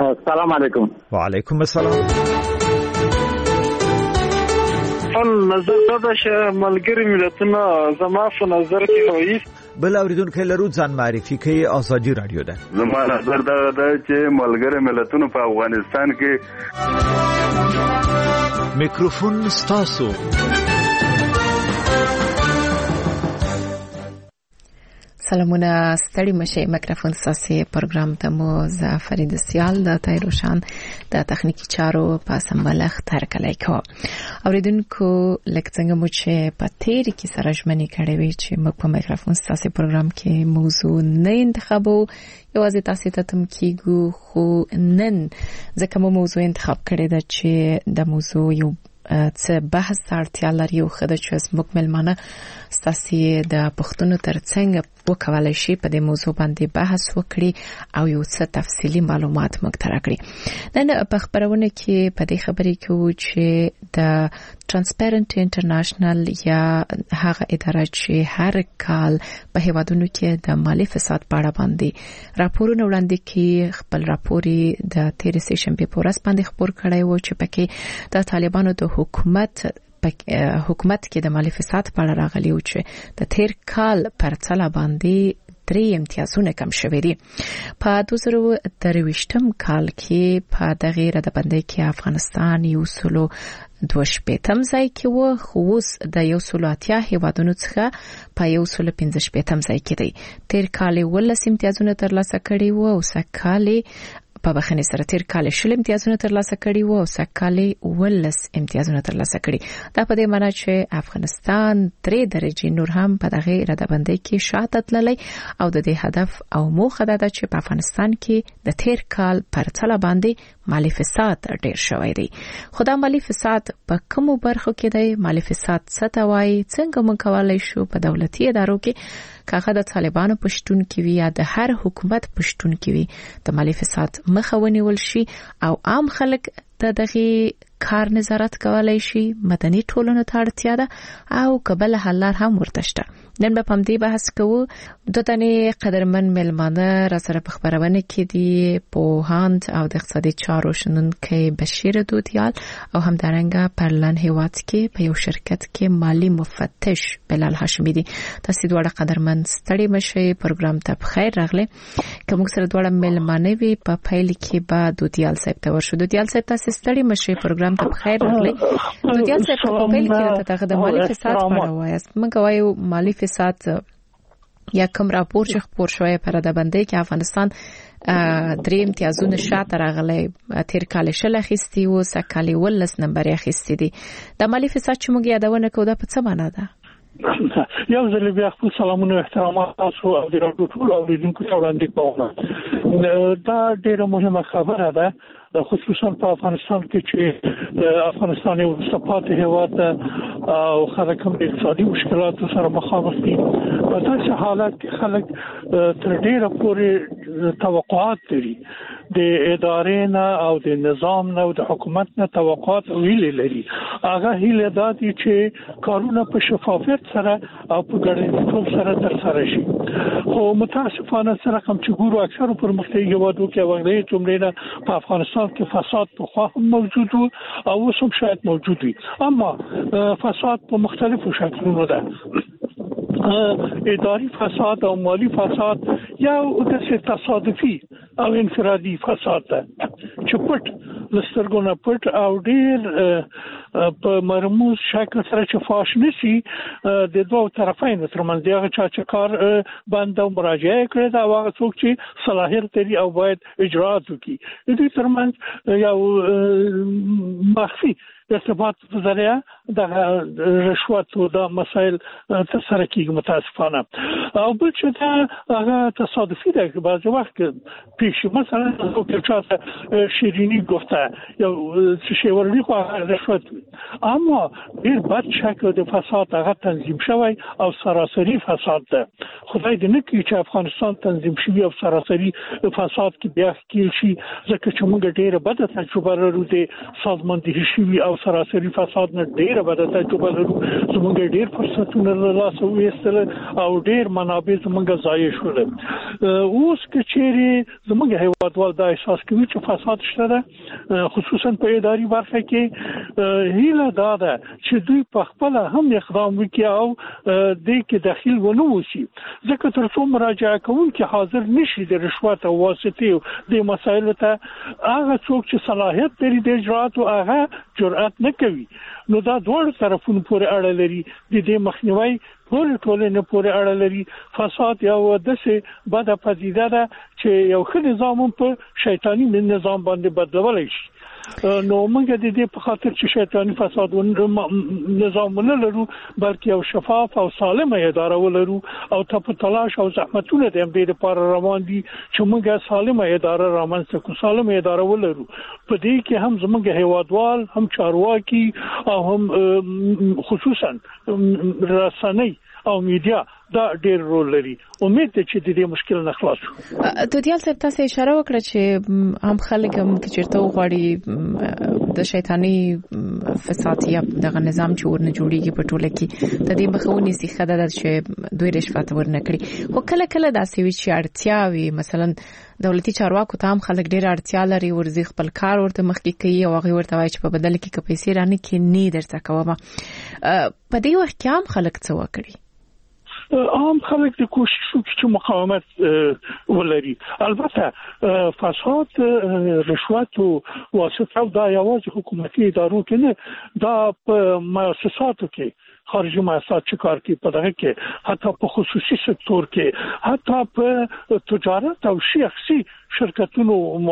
السلام علیکم. وعلیکم السلام. نظر دا چې ملګری ملتونه زما په نظر کې وایي بل اوریدونکو لرو ځان معرفي کوي. ازادي رادیو ده. زما نظر دا چې ملګری ملتونه په افغانستان کې میکروفون ستاسو. سلامونه ستړي مشه. میکروفون ساسي پروګرام ته مو فرید سیال د تایروشان د تخنیکی چارو په سمبالغ تر کله کو اوریدونکو لکه څنګه مو چې په تیر کې سره ژمنې کړې وي چې موږ په میکروفون ساسي پروګرام کې موضوع نه انتخابو یوازې تاسو ته تم کیګو خو نن ځکه مو موضوع انتخاب کړی دا چې د موضوع یو څه بحث اړتیا لري او خدای چې مکمل معنی ستاسو د پښتون ترڅنګ وکولای شي په دې موضوع باندې بحث وکړي او یو څه تفصیلی معلومات موږ ته راکړي. نن په خبرونه کې په دې خبرې کې و چې د ترانسپیرنت انټرنیشنل یا هغه اداره چې هر کال په هیوادونو کې د مالی فساد په اړه باندې راپورونه وړاندې کوي، خپل راپوري د 13 شنبه په ورځ باندې خبر کړی و چې پکې د طالبانو د حکومت کې د مالی فساد په اړه راغلی و چې د تیر کال پر څلا باندې 3 امتیازونه کم شوې دي. په 2023 کال کې په دغه ردبندۍ کې افغانستان یو سلو 2.5 ځای کې و، خو اوس د یو سلو 80 هیوادونو څخه په یو سلو 15 ځای کې دی. تیر کال 19 امتیازونه ترلاسه کړي و او سکهال په بخنه سره تیر کال 20 امتیازونه ترلاسه کړي و او سکهال 19 امتیازونه ترلاسه کړي. دا په دې معنی چې افغانستان 3 درجه نور هم په دغه ردبندۍ کې شاته تللی او د دې هدف او موخه ده چې په افغانستان کې د تیر کال پر څلا باندې مالی فساد ډیر شوی دی. خو دا مالی فساد په کومو برخو کې دی؟ مالی فساد څه ته وایي؟ څنګه موږ کولای شو په دولتي ادارو کې کاغه د طالبانو پښتون کې وي یا د هر حکومت پښتون کې وي د مالی فساد مخه ونیول شي او عام خلک د دغه کار نظارت کولای شي؟ مدني ټولنه ته اړتیا ده او قبل حلار هم ورته شته. نن په پمدې بحث کوو. د تنه قدرمن ملمانه را سره په خبرونه کې دي پوهاند او د اقتصادي چارو شنونکي بشیر دودیال او همدارنګه پرلن هیواد کې په یو شرکت کې مالی مفتش بلال هاشمی دي. تاسو دواړه قدرمن ستړي مشه. پروګرام ته بخیر راغله. کوم سره دواړه ملمانه وي په پایل کې با دودیال صاحب ته ورشو. دودیال صاحب تاسو ستړي مشه. پروګرام ته بخیر راغله. دودیال صاحب په پایل کې ته د مالی فساد په اړه وایي. موږ وایو مالی فساد یا کوم راپور چې خبر شوی پر ردبندۍ کې افغانستان 3 امتیازونه شاته راغلی. تیر کال شل اخیستی او سکهال 19 نمبر اخیستی دي. د مالی فساد چې موږ یادونه کوو دا په څه معنی ده؟ یو ځل بیا خپل سلامونه او احترامات تاسو او د راډیو ټول اوریدونکو ته وړاندې کوم. دا ډیره مهمه خبره ده خصوصا په افغانستان کې چې افغانستان یو سپات هیواد او خلک هم اقتصادي مشکلاتو سره مخامخ دي. په داسې حالت کې خلک تر ډیره پورې توقعات لري د ادارې نه او د نظام نه او د حکومت نه توقعات ویلې لري. هغه هیله ده چې کارونه په شفافیت سره او په ګډوډۍ سره ترسره شي. خو متاسفانه سره کوم چې ګورو اکثر پرمختللي هیوادو کې وغوړي څومره په افغانستان کې فساد په خوا موجود او اوس هم شاید موجود وي، اما فساد په مختلفو شکلونو ده. اداري فساد او مالی فساد یا د تصادفي او انفرادي فساد ده چې پټ لسترګونه پټ او ډیر په مرموز شکل سره چې فاش نشي د دوه طرفینو ترمنځ هغه چې کار باندې مراجعه کړي دا هغه څوک چې صلاحیت لري او باید اجرات وکړي. د دې ترمنځ یو مخفي ارتباط په ذریعہ د رشوت او د مسائل تسره کیږي متاسفانه. او بل چې دا هغه تصادفي ده که بعض وخت پیش مثلا که شیرینی گفته یا شیورلی خو رشوت، اما ډیر بد شکل د فساد هغه تنظیم شوی او سراسری فساد ده. خدای دې نه کړي چې افغانستان تنظیم شوی او سراسری فساد کې بیا کېږي شي، ځکه چې موږ ډیره بده تجربه لرو د سازماندهي شوی او سراسري فساد نه ډیر بده تجربه لرو زمونږ ډیر فرصتونه له لاسه وېستل او ډیر منابع زمونږ ضایع شول اوس کې چیرې زمونږ هیوادوال دا احساس کوي چې فساد شته خصوصا په اداري برخه کې هیله دا ده چې دوی په خپل هم اقدام وکړي او د کې داخل ونه وشي ځکه تر څو مراجعه کوونکي حاضر نشي د رشوت او واسطې د مسایلو ته هغه څوک چې صلاحیت لري د اجرات او هغه جرأت نه کوي نو دا دوه طرفونو پورې اړه لري د دې مخنیوي ټولنه پورې اړه لري فساد یو داسې بده پدیده ده چې یو ښه نظام په شیطانی نظام باندې بدلول شي نو موږ د دې په خاطر چې شیطانی فساد نظام نه لرو بلکې یو شفاف او سالمه اداره ولرو او په تلاش او زحمتونه د دې لپاره روان دي چې موږ سالمه اداره رامنځته کوو سالمه اداره ولرو په دې کې هم زموږ هیوادوال هم چارواکي او هم خصوصا رسنۍ او میډیا دا ډېر رول لري امید ده چې د دې مشکل نه خلاص شو دویال صاحب تاسو اشاره وکړه چې هم خلک هم چې چیرته غواړي د شیطانی فساد یا دغه نظام چې ورنه جوړیږي په ټوله کې د دې مخاوني سیخه ده چې دوی رشوت ورنه کړی خو کله کله داسې وي چې اړتیا وي مثلا دولتي چارواکو ته هم خلک ډېر اړتیا لري ورزي خپل کار ورته مخکې کوي او هغه ورته وایي چې په بدل کې پیسې رانه کې نه درته کومه په دې وخت کې هم خلک څه وکړي عام خلک د کوشش وکړي چې مقاومت ولري البته فساد رشوت او واسطه دا یوازې حکومتي ادارو کې نه دا په مؤسساتو کې خارجي مؤسسات چې کار کوي په دغه کې حتی په خصوصي سکتور کې حتی په تجارت او شخصي شرکتونو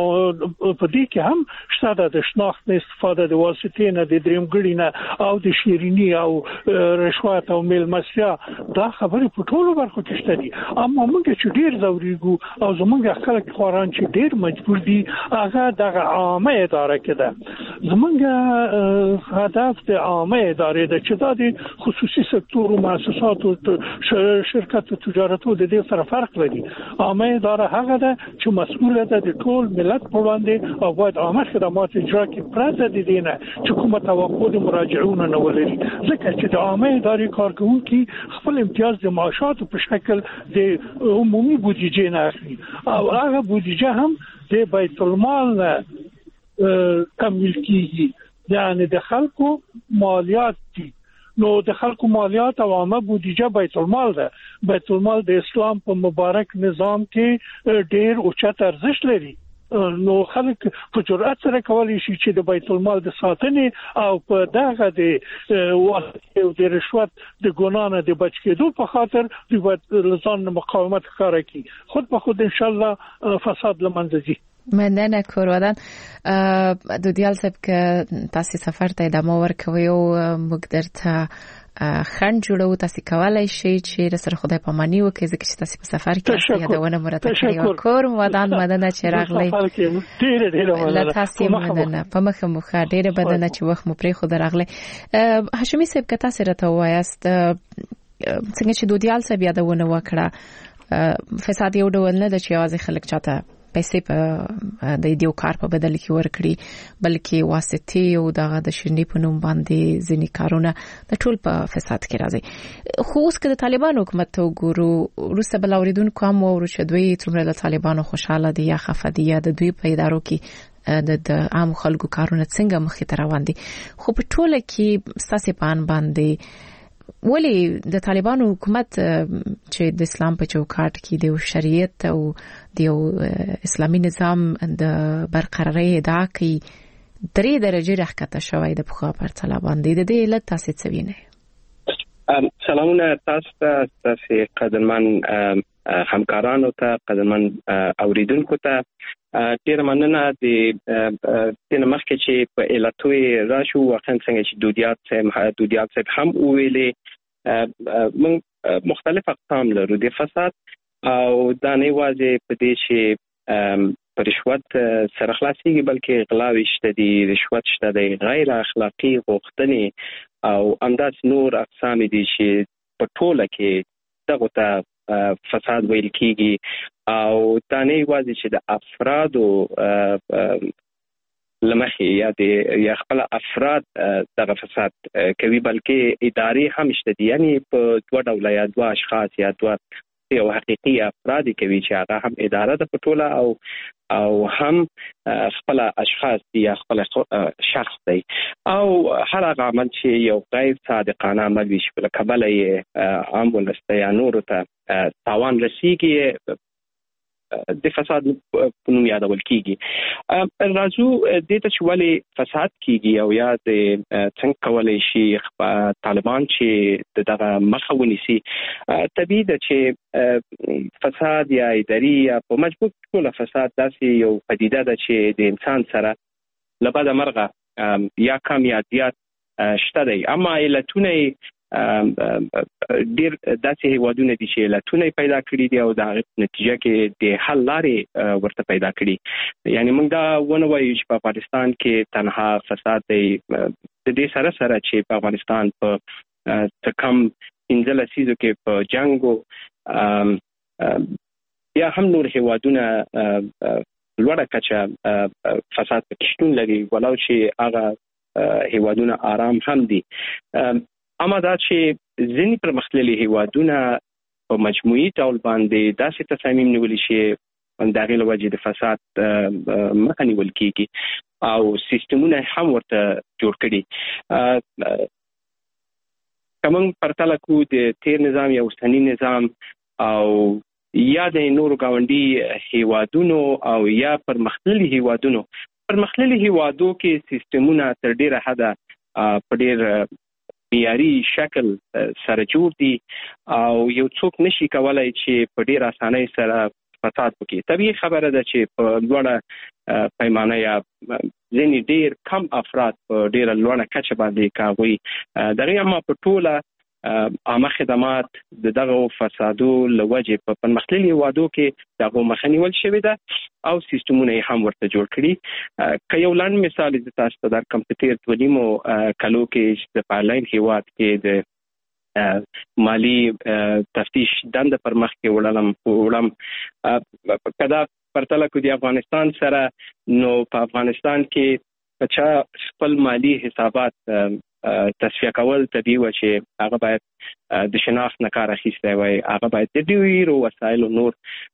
په دې کې هم شته د شناخت استفاده د واسطې نه د درېمګړي نه او د شیرینی او رشوت او میلمستیا دا خبرې په ټولو برخو کې شته دي اما موږ چې ډیر زوريګو او زمونږ خلک خوران چې ډیر مجبور دي هغه د عامه اداره کې ده زمونږ هدف د عامه ادارې ده چې دا د خصوصي سکتور او مؤسسات او شرکت تجارت د دې سره فرق لري عامه اداره هغه ده چې مسؤل ده د ټول ملت په وړاندې او باید عامه خدمات اجرا کړي پرته د دې نه چې کومه توقع د مراجعون نه ولري ځکه چې د عامه ادارې کارکونکي خپل امتیاز د معاشاتو په شکل د عمومي بودیجې نه اخلي او هغه بودیجه هم د بیت المال نه تمویل کیږي یعنی د خلکو مالیات دي نو د خلکو مالیات او عامه بودیجه بیت المال ده بیت المال د اسلام په مبارک نظام کې ډېر اوچت ارزښت لري نو خلک په جرأت سره کولی شي چې د بیت المال د ساتنې او په دغه د واسطې او د رشوت د ګناه د بچ کېدو په خاطر د ځان مقاومت ښکاره کړي خود په خود ان شاء الله فساد لمنځه ځي مننه کورودان دویال صاحب که تاسو سفر ته ادامه ورکوي او موږ درته خند جوړو تاسو کولای شئ چې سره خدای پامانی وکړي ځکه چې تاسو په سفر کې یادونه مرته کړی کور ودان مدنه چې راغلی ډېر تاسو مننه په مخه مخه ډېر بدنه چې وخت مو پرې خو راغلی هاشمي صاحب که تاسو راته وایاست څنګه چې دویال صاحب یادونه وکړه فساد یو ډول نه د چې یوازې خلک چاته پیسې په د دې کار په بدل کې ورکړي بلکې واسطې او دغه د شنی په نوم باندې ځینی کارونه د ټول په فساد کې راځي خو اوس که د طالبان حکومت ته وګورو روسه بل اوریدونکو هم ورو چې دوی څومره د طالبانو خوشاله دي یا خفه دي یا د دوی په ادارو کې د عام خلکو کارونه څنګه مخې ته روان دي خو په ټوله کې ساسې پان باندې ولی د طالبانو حکومت چې د اسلام په چوکاټ کې د شریعت او د اسلامي نظام د برقرارۍ ادعا کوي 3 درجه راکته شوی د پخوا پر طالبان د دې علت تاسو څه وینئ سلامونه تاسو قدرمن همکارانو ته قدرمن اوریدونکو ته ډیر مننه د مخکې چې په علتوي راشو واقعا څنګه چې دودیات صاحب هم ویلې موږ مختلف اقسام لرو د فساد او دا نه واځي په دې چې پر رشوت سره خلاصيږي بلکې غلاوي شته دي رشوت شته دي غیر اخلاقی غوښتنې او انداز نور اقسام دي چې په ټوله کې دغه ته فساد ویل کیږي او دا نه واځي چې د افرادو لمخې یا خپل افراد دغه فساد کوي، بلکې ادارې هم شته دي. یعنی په دوه ډوله یا دوه اشخاص یا دوه یو حقيقي افراد کوي چې هغه هم اداره د پټوله او هم خپل اشخاص یا خپل شخص دی، او هر هغه عمل چې یو غیر صادقانه عمل وي چې په کبله یې عام ولس یا نورو ته تاوان رسیږي د فساد په نوم یادول کیږي. راځو دې ته چې ولې فساد کیږي او یا د څنګه کولای شي طالبان چې دغه مخه ونیسي. طبیعي ده چې فساد یا اداري یا په مجموع ټول فساد داسې یو پدیده ده چې د انسان سره لبد مرغه یا کم یا زیات شته دی، اما علتونه ډیر داسې هیوادونه دي چې علتونه پیدا کړي دي او د نتیجه کې د حل لارې ورته پیدا کړي. یعنی موږ دا ونه وایو چې په افغانستان کې تنها فساد دی، د دې سره چې په افغانستان په کم 15 لسیزو کې په جنگو یا هم نور هیوادونه لوړه کچه فساد پکې شتون لري، ولو چې هغه هیوادونه آرام هم دي. اما دا چې ځینې پرمختللي هیوادونه په مجموعي ډول باندې داسې تصامیم نیولي چې د هغې له وجې د فساد مخه نیول کېږي او سیستمونه هم ورته جوړ کړي. که موږ پرتله کړو د تیر نظام یا اوسني نظام او یا د نورو ګاونډي هیوادونو او یا پرمختللي هیوادونو کې سیستمونه تر ډیره حده په ډیر معیاري شکل سره جوړ دي او یو څوک نشي کولای چې په ډیر اسانۍ سره فساد وکړي. طبیعي خبره ده چې په لوړه پیمانه یا ځینې ډیر کم افراد په ډیره لوړه کچه باندې کاوي دغه، اما په ټوله عامه خدمات دغه فسادو لوجه په پرمختللي هیوادو کې دغه مخه نیول شوې ده او سیستمونه هم ورته جوړ کړي. که یو لاندې مثال د تاسو ته درکړم، په تیر 2 کالو کې د پارلاین هیواد کې د مالی تفتیش دنده پر مخ کې وړم کدا پرتله کو د افغانستان سره، نو په افغانستان کې چا خپل مالی حسابات تصفیه کول طبیعي و چې هغه باید د شناخت نه کار اخیستی وای، هغه باید د ډیرو وسایلو نور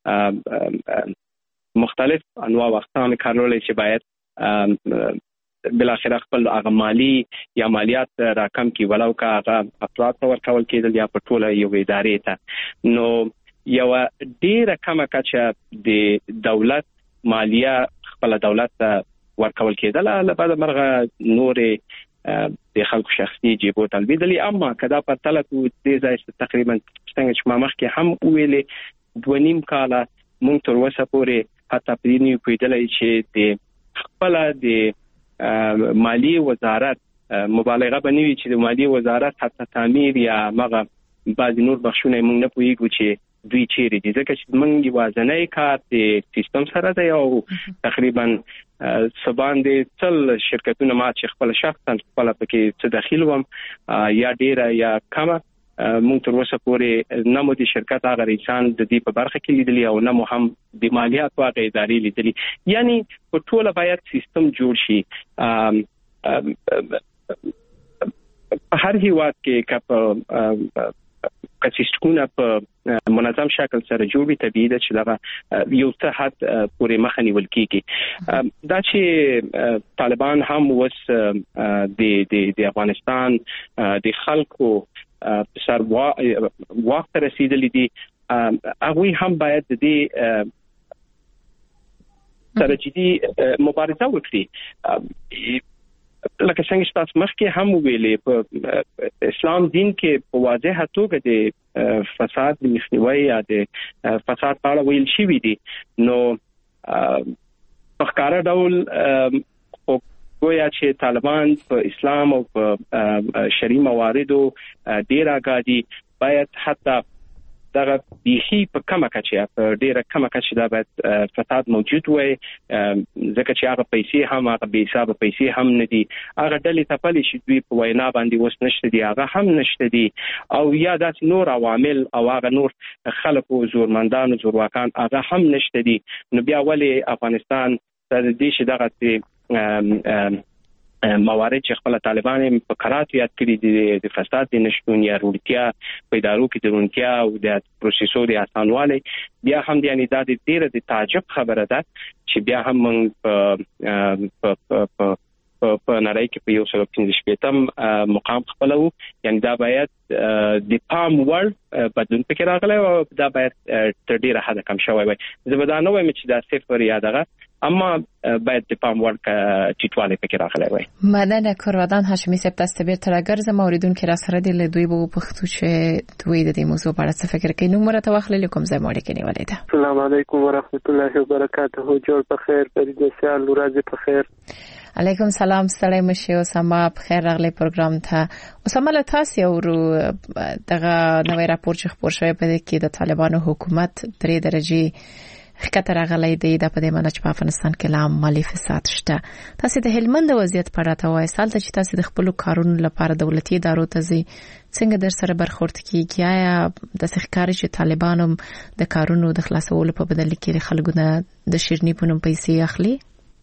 مختلف انواع او اقسام کارولای چې باید بالاخره خپل هغه مالی یا مالیات راکم کی ولو که هغه افراد ته ورکول کېدل یا په ټوله یو ادارې ته. نو یو ډیره کمه کچه د دولت مالیه خپل دولت ته ورکول کېدل، لبد مرغه نورې د خلکو شخصي جیبو تلبیدلی. اما کدا پرتله کو د ځای تقریبا څنګه چې ما مخکې هم ویلې 2.5 کاله مونږ تر اوسه پورې حتی په دې نه پوهېدلی چې د خپل د مالی وزارت مبالغه بنوي چې د مالی وزارت حتی تعمیر یا مغه بعض نور بخښونه مونږ نه پوهیږو چې دوی چیرې دي، ځکه چې مونږ یوازنی کار د سیستم سره دی او تقریبا سبان د ټول شرکتونو ما چې خپل شخصا خپل پکې څه داخل وم یا ډیره یا کمه مونږ تر اوسه پورې نه مو د شرکت هغه رئیسان د دې په برخه کې لیدلی او نه مو هم د مالیات واقع ادارې لیدلی. یعنی په ټوله باید سیستم جوړ شي. هر هیواد کې که سیستمونه په منظم شکل سره جوړ وي، طبیعي ده چې دغه یو څه حد پورې مخه نیول کېږي. دا چې طالبان هم اوس د افغانستان د خلکو سر واک ته رسیدلی دي، هغوی هم باید د دې سره جدي مبارزه وکړي. لکه څنګه چې تاسو مخکې هم ویلې، په اسلام دین کې په واضحه توګه د فساد د مخنیوي یا د فساد په اړه ویل شوي دي. نو په ښکاره ډول گویا چې طالبان په اسلام او په شرعي مواردو ډیر آگاه دي، باید حتی دغه بیخي په کمه کچه په ډیره کمه کچه دا باید فساد موجود وي، ځکه چې هغه پیسې هم هغه بې حسابه پیسې هم نه دي، هغه ډلې تپلې چې دوی په وینا باندې اوس نشته دي هغه هم نشته دي، او یا داسې نور عوامل او هغه نور خلکو زورمندانو زورواکان هغه هم نشته دي. نو بیا ولې افغانستان د دې چې دغه موارد چې خپل طالبان په قرات یاد کړی دي د فساد د نشټون یا روړتیا په ادارو کې د روړتیا او د پروسیسو د اسانوالي بیا هم یعنی د ډیره د تعجب خبره ده چې بیا هم په نړۍ کې په یو سل 15 مقام خپلو یعنی دا باید د پام ور بدلون پکې راغلی او دا باید تر ډیره حد کم شوی وي زبدانه وایم چې دا صفر یا دغه اما باید د پام ور ټیټواله پکې راغلی وي مننه کورودان هاشمی صاحب تاسو به تر اگر زموریدون کې را سره دی دوی به پښتو چې دوی د دې موضوع په اړه څه فکر کوي نو مرته واخلې کوم ځای مړ کې نیولې ده السلام علیکم ورحمت الله وبرکاته جوړ په خیر پرې سیال ورځ په خیر علیکم سلام ستړی مشه اسامه بخیر راغلی پروګرام ته اسامه له تاسو ورو دغه نوې راپور چې خبر شوی په دې کې د طالبانو حکومت 3 درجه خطر راغلی دی د په دې معنی چې په افغانستان کې لا مالی فساد شته تاسو د هلمند وضعیت په اړه وایي سالته چې تاسو د خپل کارونو لپاره دولتي ادارو ته ځي څنګه در سره برخورد کیږي یا د ښکاری چې طالبانو د کارونو د خلاصولو په بدل کې خلکو د شیرنی پونم پیسې اخلي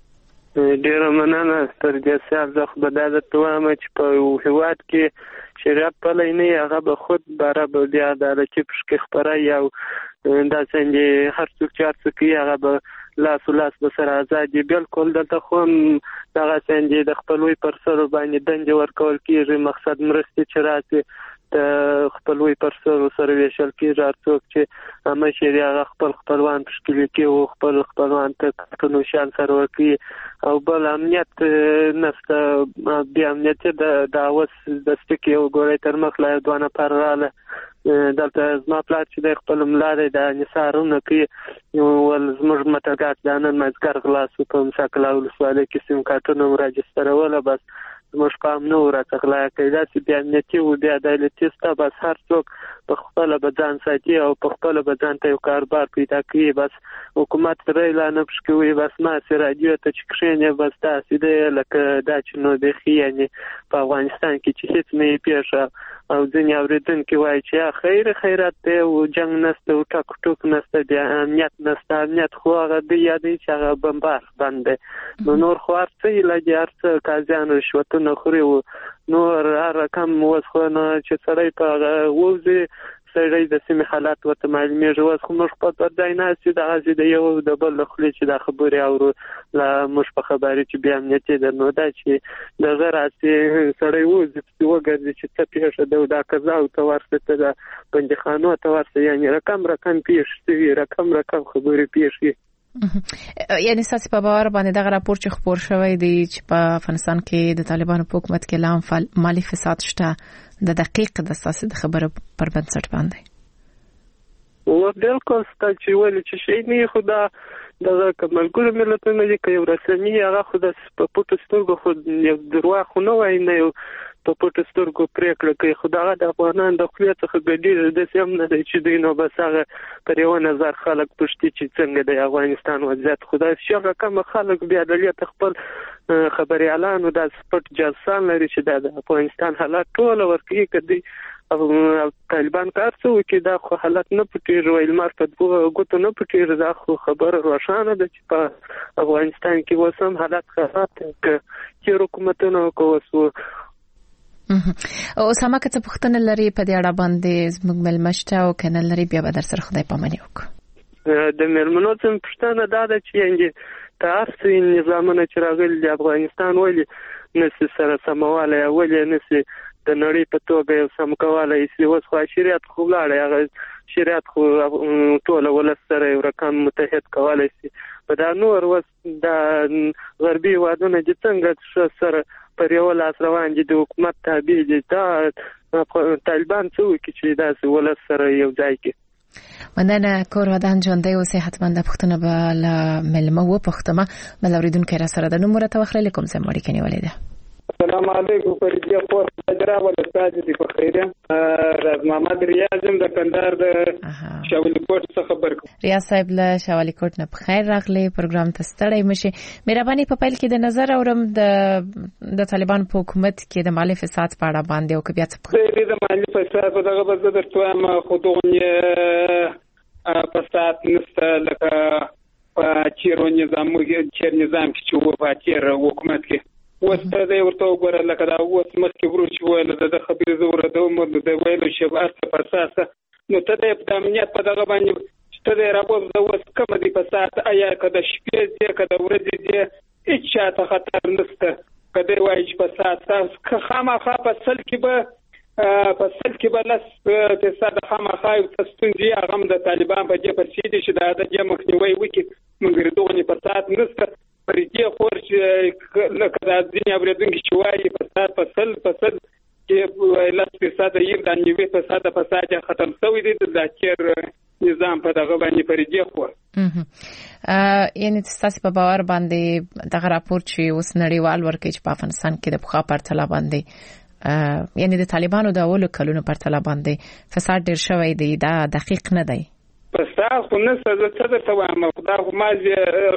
ډیره مننه تر دې سیال زه خو به دا درته وایم چې په هیواد کې شریعت پلی نه هغه به خود برابر دی عدالتي پشکې خپره یا دا څنګه هر څوک چې هر څوک هغه به لاس به سره آزادي بالکل دلته خو دغه څنګه د خپلوي پر سر باندې دنده ورکول کیږي مقصد مرستې چې راځي د خپلوي پر سر ویشل کیږي هر څوک چې هم شریعه خپلوان تشکیل کوي او خپلوان ته کتنو شان سره ورکي او بل امنیت نسته بیا امنیت د اوس د سپکی او ګورې تر مخ لا دوانه پراله دلته زما پلار چې د خپل ملاره د نثارونه کې ول زموږ متګات د نن مزګر غلاس په مسکلا ولسواله کې سیم کارتونه راجستر ولا بس زموږ پام نو راڅخلا کېدا چې بیا نتي او بیا د لټیستا بس هر څوک په خپل بدن ساتي او په خپل بدن ته یو کاربار پیدا کوي بس حکومت سره اعلان وکړي بس ما سره رادیو ته چکشنه بس تاسو دې لکه دا چې نو د خيانه په افغانستان کې چې هیڅ نه پیښه او ځنې اوریدونکو وایي چې خیرات ته او جنگ نسته او ټاک نسته بیا امنیت نسته امنیت خو هغه دی یادې چې هغه بمبار باندې نور خو ارڅي لګي ارڅ کازان رشوتونه خوري نور رقم وسخونه چې سړی په ووزي سړی د سیمه حالات ورته معلومیږي اوس خو موږ په پردای نه سي د غزي د یو د بل خپل چې د خبري او لا موږ په خبري چې بیا امنیتي د نو دا چې د غراسي سړی وځي چې وګرځي چې څه پیښه دا قضا او تورسته د بندخانو تورسته یعنی رقم پیښ رقم خبري پیښ یعنی ساسي په باور باندې دا راپور چې خبر شوی دی چې په افغانستان کې د طالبانو په حکومت کې لام مالی فساد شته د دقیق د ساسي د خبره پر بنسټ باندې او بالکل ستاسو چې ولې چې شي نه خدا د کمالګور ملتونو کې یو رسمي هغه خود په پټو سترګو خود یو دروا خو نه وای نه یو په پټو سترګو پریکړه کوي خدای د افغانان د خپل څخه ګډیر د سیم نه دی چې دینو بس هغه پر یو نظر خلک پښتي چې څنګه د افغانستان وضعیت خدای شي کوم خلک بیا د خپل خبري اعلان او د سپټ جاسان لري چې د افغانستان حالات ټول ورکی کدي طالبان کار څه وکي دا خو حالت نه پټي ویل مارفت غوته نه پټي دا خو خبر روښانه ده چې په افغانستان کې وسم حالت خراب دي چې حکومتونو کوسو او سما که څه پښتنه لري په دې اړه باندې زموږ ملمشته او کنه لري بیا به در سره خدای پامنی وکړو د ملمنو څخه پښتنه دا ده چې انګي تاسو نظامونه چې راغلي د افغانستان ولې نس سره سمواله ولې نس د نړۍ په توګه یو سم کولای شي اوس خو شریعت خو لاړ هغه شریعت خو ټول ولسره یو رقم متحد کولای شي په دا نور وس د غربي وادونه چې څنګه سره پر یو لاس روان دي د حکومت تابع دي دا طالبان څو چې دا ولسره یو ځای کې مننه کورودان ژوندۍ او صحتمند پښتنه بل ملمه و پښتمه بل اوریدونکو را سره د نمبر ته وخلې کوم څه مړی کني ولیده السلام علیکم فريدي خور حجره ول استاد دي په خیره راز محمد ریاض د کندهار د شاولی کوټ څخه خبر کوم ریاض صاحب له شاولی کوټ نه په خیر راغلی پروګرام ته ستړی مشه مهرباني په پیل کې د نظر اورم د طالبان په حکومت کې د مالی فساد په اړه باندې او کې بیا څه د مالی فساد په دغه بل درته ما خودونه فساد نست لکه په چیرو نظام کې چې و په چیر حکومت کې وسته د ورته وګوره لکه دا اوس مخکې وروچ ویل د خبرې زوره د عمر د ویلو شبار په اساس نو ته د امنیت په دغه باندې چې ته د رابط د اوس کوم دی په ساعت آیا کده شپې دی کده ورځې دی هیڅ چاته خطر نشته کده وایي چې په ساعت خامخا په سل کې به لس تصاد خامخا تستندي هغه د طالبان په دې پرسي دي چې د جمع مخنیوي وکړي مګر دغه په ساعت نشته پر دې خور چې لکه د ځینې اوریدونکو چې وایي په فصل کې لس فیصد یې د نیوي فساد ختم شوی دی د ذکر نظام په دغه باندې پر دې خور یعنی تاسو په باور باندې دغه راپور چې اوس نړیوال ورکړي چې په افغانستان کې د بخښا پرتله باندې یعنی د طالبانو د اولو کلونو پرتله باندې فساد ډیر شوی دی دا دقیق نه دی پستا خو نه څه د توام خدا خو مازه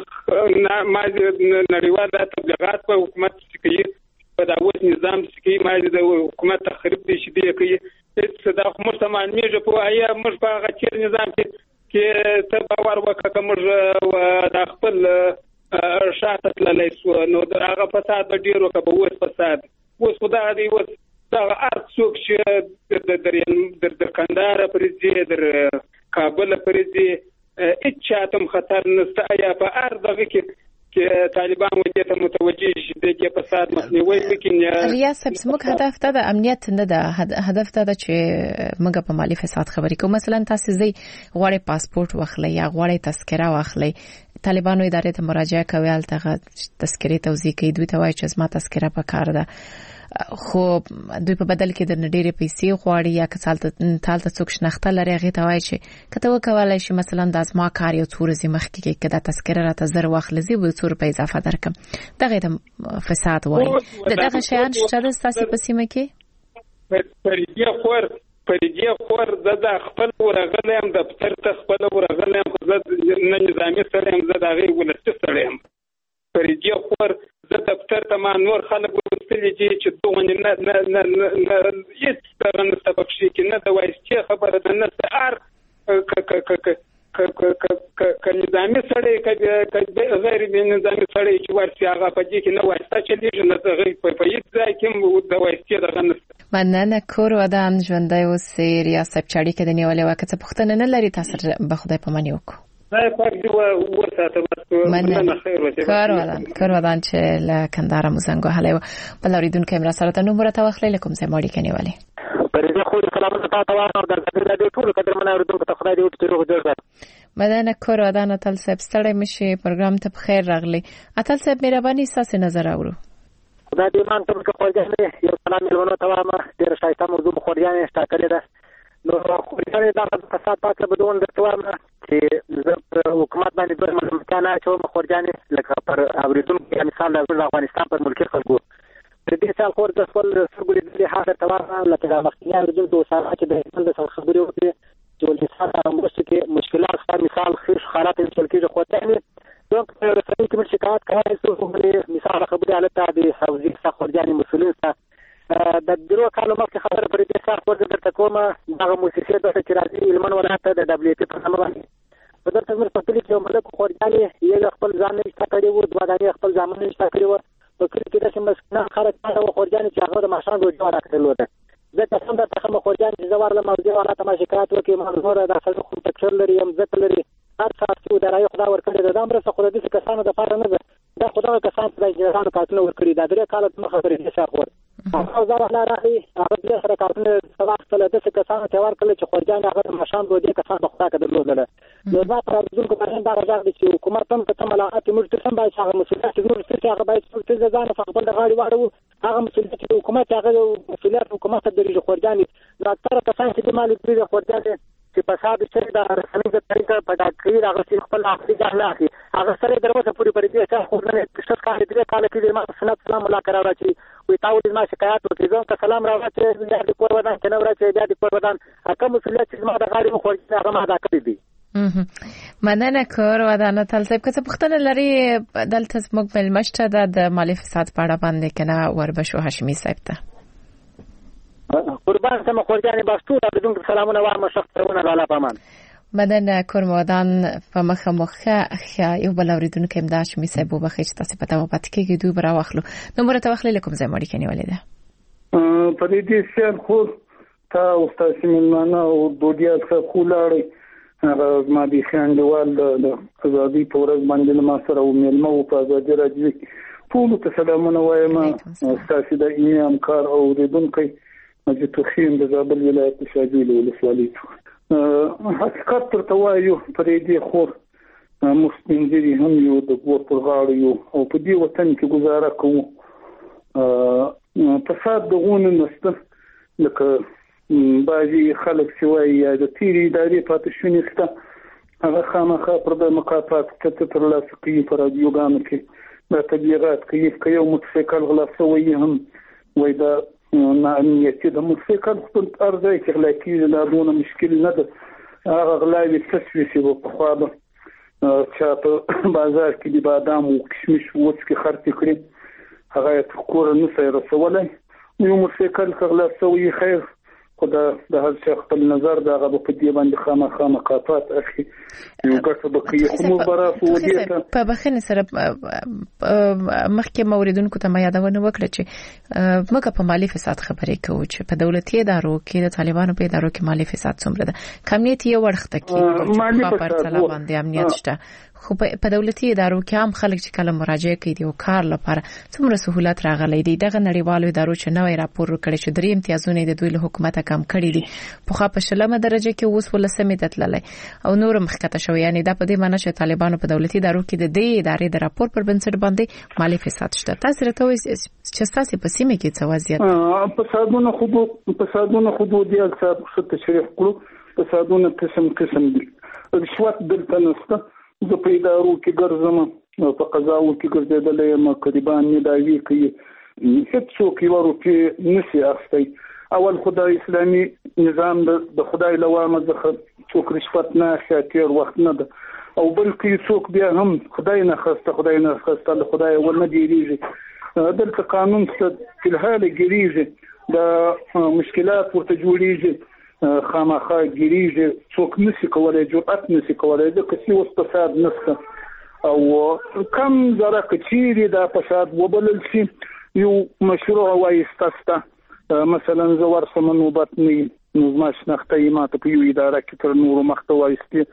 نړیوال د تبلیغات په حکومت کې په داوود نظام کې مازه د حکومت تخریب دي شي دی کې صدا خو مسلمان میږي په آیا موږ په هغه چیر نظام کې ته باور وکړه موږ د خپل شاته تللی نو هغه فساد ډیر وکړه اوس فساد اوس خدای دی اوس دا ارڅوک چې د کندهار پرځي در کابل پرځي اچاتم خطر نشته آیا په ارزغه کې طالبان وجه ته متوجه شي د فساد مخنیوي وکړي ریاست زموږ هدف د امنیت نه ده هدف دا چې موږ په مالی فساد خبرې کوو مثلا تاسو زی غواړي پاسپورت واخلئ یا غواړي تذکره واخلئ طالبانو ادارې ته مراجعه کوي الته تذکره توزیع کوي دوی ته وایي چې زما تذکره په کار ده خو دوی په بدل کې د نډيري پیسې غواړي یا کسالته څوک شناخته لري هغه ته وایي چې کته وکولای شي مثلا د ازما کار یو څور زی مخ کې کده تذکره راته زر واخلزي و څور په اضافه درکم دغه د فساد وایي دغه شیان شته د تاسو په سیمه کې پرېږه خور د خپل ورغلم د دفتر ته خپل ورغلم نه نظامی سره هم زه دغه ولست سره هم پرېږه خور د دفتر ته ما نور خلک وستلي چې دوه نه هیڅ څنګه نستبق شي کې نه د وایي خبره ده نه سار ک نظامی سره ک غیر نظامی سره چې ورسي هغه په دې کې نه وایسته چې دې نه غیر په هیڅ ځای کې د وایسته دغه نست مننه کور ودان ژوندۍ اوسې ریاست چاړي کې د نیولې وخت پختنه نه لري تاسو به خدای په مانی وکړو کار ودان چې له کندهار مزنګو حاله بل اوریدونکو امر سره ته نمبر ته واخلې کوم څه ماړي کني والي پرې خو سلامونه تاسو ته درته د ټول قدر منه اوریدونکو ته خدای دې وکړي روغ جوړ مدنه کور ودان اتل صاحب ستړی مشي پروګرام ته بخیر راغلی اتل صاحب مهرباني ساس نظر اورو خدای دې مان ته کوجه یو سلام ملونه ته ما ډیر شایسته موضوع خوړیانه شتاکلې ده نو خوړیانه دا فساد پاتله بدون درته ما چې زه حکومت باندې د ملکانه چې مخورجانې لکه پر اوریدونکو مثال د افغانستان پر ملکی خلکو د دې څال خور د خپل سرګوري د حاضر تواه لکه د مخکینه د دوه ساعت کې د خپل د خبرې وکړي چې د انسان مرسته کې مشکلات خاص مثال خیر حالات چې کې خو ته دونك رسالة كمان شكايات كمان يسوون مثال خبري على التعدي حوزي ساخر جاني مسؤولين بدرو كانوا ما في خبر بريد ساخر قدر تكوما بعض مؤسسات ده كراسي المن ولا حتى ده دبليتي برنامج بدر تزمر فتلك يوم ملك خورجاني يخبل زامن يشتكي ودواداني يخبل زامن يشتكي وكل كده شمسنا خارج هذا وخورجاني شغله معشان وجوار أكثر ذات سنده تخم خورجاني زوار لما وجوه على تما شكايات وكي منظور ده خلق تكسر لري يوم ذات لري هر څه چې درای خدا ورکړي دا امر څه خو دې کسانو د پاره نه ده دا خدای کسان چې جهان کاتنه ورکړي دا درې کال ته خبرې نشه خور او زه نه راځي هغه دې سره کاتنه سبا خپل د کسانو ته ورکړي چې خورجان هغه مشان دوی دې کسان بخښه کړل نو دا پر ځل کو باندې دا راځي چې حکومت هم ته ملاقات موږ ته باید هغه مسؤلیت موږ ته هغه باید څه ځان په خپل غاړي واړو هغه مسؤلیت حکومت هغه مسؤلیت حکومت د خورجان دا تر کسان چې مال دې خورجان چې په صاحب چې دا رسمي د طریقه په ډاکټري هغه خپل اخلي ځاله هغه سره دروازه پوری پرې دي چې خو نه څه کار دې کال کې ما سنت سلام ملاقات راځي وي تاسو ما شکایت وکړئ زه سلام راځي چې د کور ودان چې نو راځي د کور ودان هغه مسؤلیت چې ما د غاړي مخ ورته هغه ما دا کړی دي مننه کور ودان تل صاحب که څه پختنه لري دلته موږ بل مشته د مالی فساد په اړه باندې کنه وربشو هاشمي صاحب ته قربان سم خورجاني باستو د دونکو سلامونه وارم شخصونه لاله پامان مدن کورمودان په مخه یو بل اوریدونکو امدا شمی صاحب وبخښ تاسو په تاسو پات کې دوی برا واخلو نو مرته واخلې کوم ځای مړی کني ولې ده په دې سیل خو تا او تاسو ملمانه او دوډیا څخه خولاړي هغه ما دي خاندوال د ازادي پورز باندې ما سره او ملمو په ازادي راځي ټول ته سلامونه وایم تاسو د ایام کار او ریدونکو چې توخین د زابل ولایت شاجوی ولسوالۍ حقیقت تر توایو پرې دې خور مستنجري هم یو د ګور پر غاړه یو او په دې وطن کې گزاره کوو فساد دغونه نسته لکه بعضي خلک سوای یا د تیری ادارې پاتې شونې سته هغه خامخا پر د مکافات تر لاسه کوي پر رادیوګانو کې د تبلیغات کوي یو موټرسایکل غلا شوی هم وای دا نه امنیتي د موټرسایکل خپل ارزای چې غلا کیږي دا دونه مشکل نه ده هغه غلاوي تسویسي په خوا به چې په بازار کې د بادام او کشمش وڅکي خرڅ کړي هغه کور نه سره رسولای یو موټرسایکل غلا شوی خیر خدا د هر څه خپل نظر دغه په دې باندې خامخا مکافات اخی یو ګټه بقیه کوم برافو دې په بخنه سره مخکې موریدونکو ته ما یادونه وکړه چې موږ په مالی فساد خبرې کوو چې په دولتي ادارو کې د طالبانو په ادارو کې مالی فساد څومره ده کمیټه یو ورخته کې په پرتله باندې امنیت شته خو په دولتي ادارو کې هم خلک چې کله مراجعه کوي او کار لپاره څومره سہولت راغلي دي دغه نړیوالو ادارو چې نوې راپور ورکړي چې درې امتیازونه د دوی له حکومت کم کړي دي په خاطر په شلمه درجه کې اوس ولسمه تتللای او نور مخکته شو یعنی دا په دې معنی چې طالبانو په دولتي ادارو کې د دې ادارې د راپور پر بنسټ باندې مالی فساد شته تاسو راته وایي چې تاسو په سیمه کې څه وضعیت فسادونه حدودي څه تشریح کړو فسادونه قسم دي رشوت دلته نشته زه په ادارو کې ګرځم په قضاو کې ګرځېدلې ما قریبان نه دایي کوي هیڅ څوک یو روپی نشي اخستای اول خدای اسلامي نظام د خدای لوامه ځخه څوک رشوت نه شاتیر وخت نه ده او بلکې څوک بیا هم خدای نه خسته له خدای ول نه دیریږي دلته قانون څه په حال ګریږي د مشکلات ورته جوړیږي خامخا ګریږي څوک نشي کولای جرأت نشي کولای د کسي وس فساد نشته او کم زره کچيري دا فساد وبلل شي یو مشروع وایستاسته مثلا زوار سمنوبت نه نظم شناخته ماته په یو اداره کې تر نور محتوى است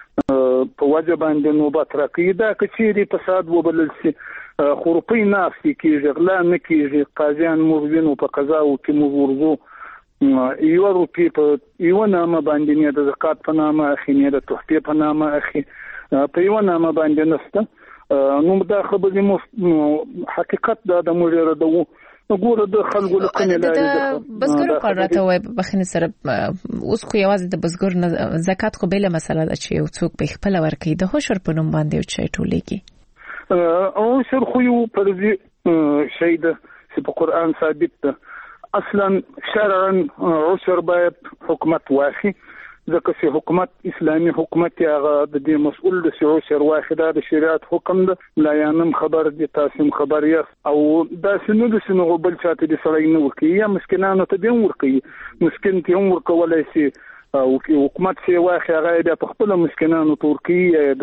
په وجه باندې نوبت راکې دا کچيري فساد وبلل شي خورپی نافي کېږي غلا نه کېږي قاضیان موږ په قضا او کې موږ یو روپی په یو نامه باندې نه د زکات په نامه اخی نه د تحفې په نامه اخی په یو نامه باندې نسته نو دا خبرې حقیقت دا د مجرد وو وګوره د خلکو لکنه لري بسګر قرارته وای بخنه سره اوس خو یوازې د بسګر زکات خو بل مسله ده چې یو څوک په خپل ورکې د هوشر په نوم باندې او چې ټولېږي او شر خو یو پرځي شهید چې په قران ثابت ده اصلا شرعا عشر باید حکومت واخی ځکه چې حکومت اسلامي حکومت هغه د دې مسؤل د عشر واخده د شریعت حکم ده لا یانم خبر دي تاسو خبر یا او دا شنو د شنو بل چاته د سړی نو کوي یا مسکینانو ته دیم ورکي مسکین ته هم ورکولای شي او حکومت سی واخی هغه د خپل مسکینانو ترکیه د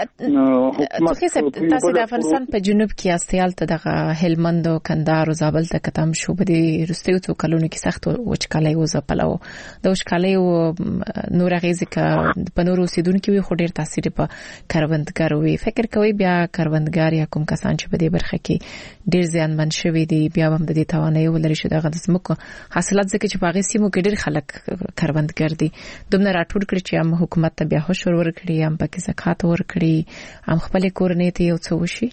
حکومت تاسو د افغانستان په جنوب کې استیال ته د هلمند او کندهار او زابل ته کتم شو په دې رستیو څو کلونو کې سخت وچکالۍ وځپلو د وچکالۍ او نور غیزه ک په نورو سیدونکو وي خو ډیر تاثیر په کروندګر وي فکر کوي بیا کروندګر یا کوم کسان چې په دې برخه کې ډیر ځانمن شوي دي بیا هم د دې توانایي ولري چې دغه د زمکو حاصلات ځکه چې باغې سیمو کې ډیر خلک کروندګر دي دومره راټول کړی چې هم حکومت ته بیا هوشور ورکړي هم پکې زکات ورکړي هم خپل کورنۍ ته یو څه وشي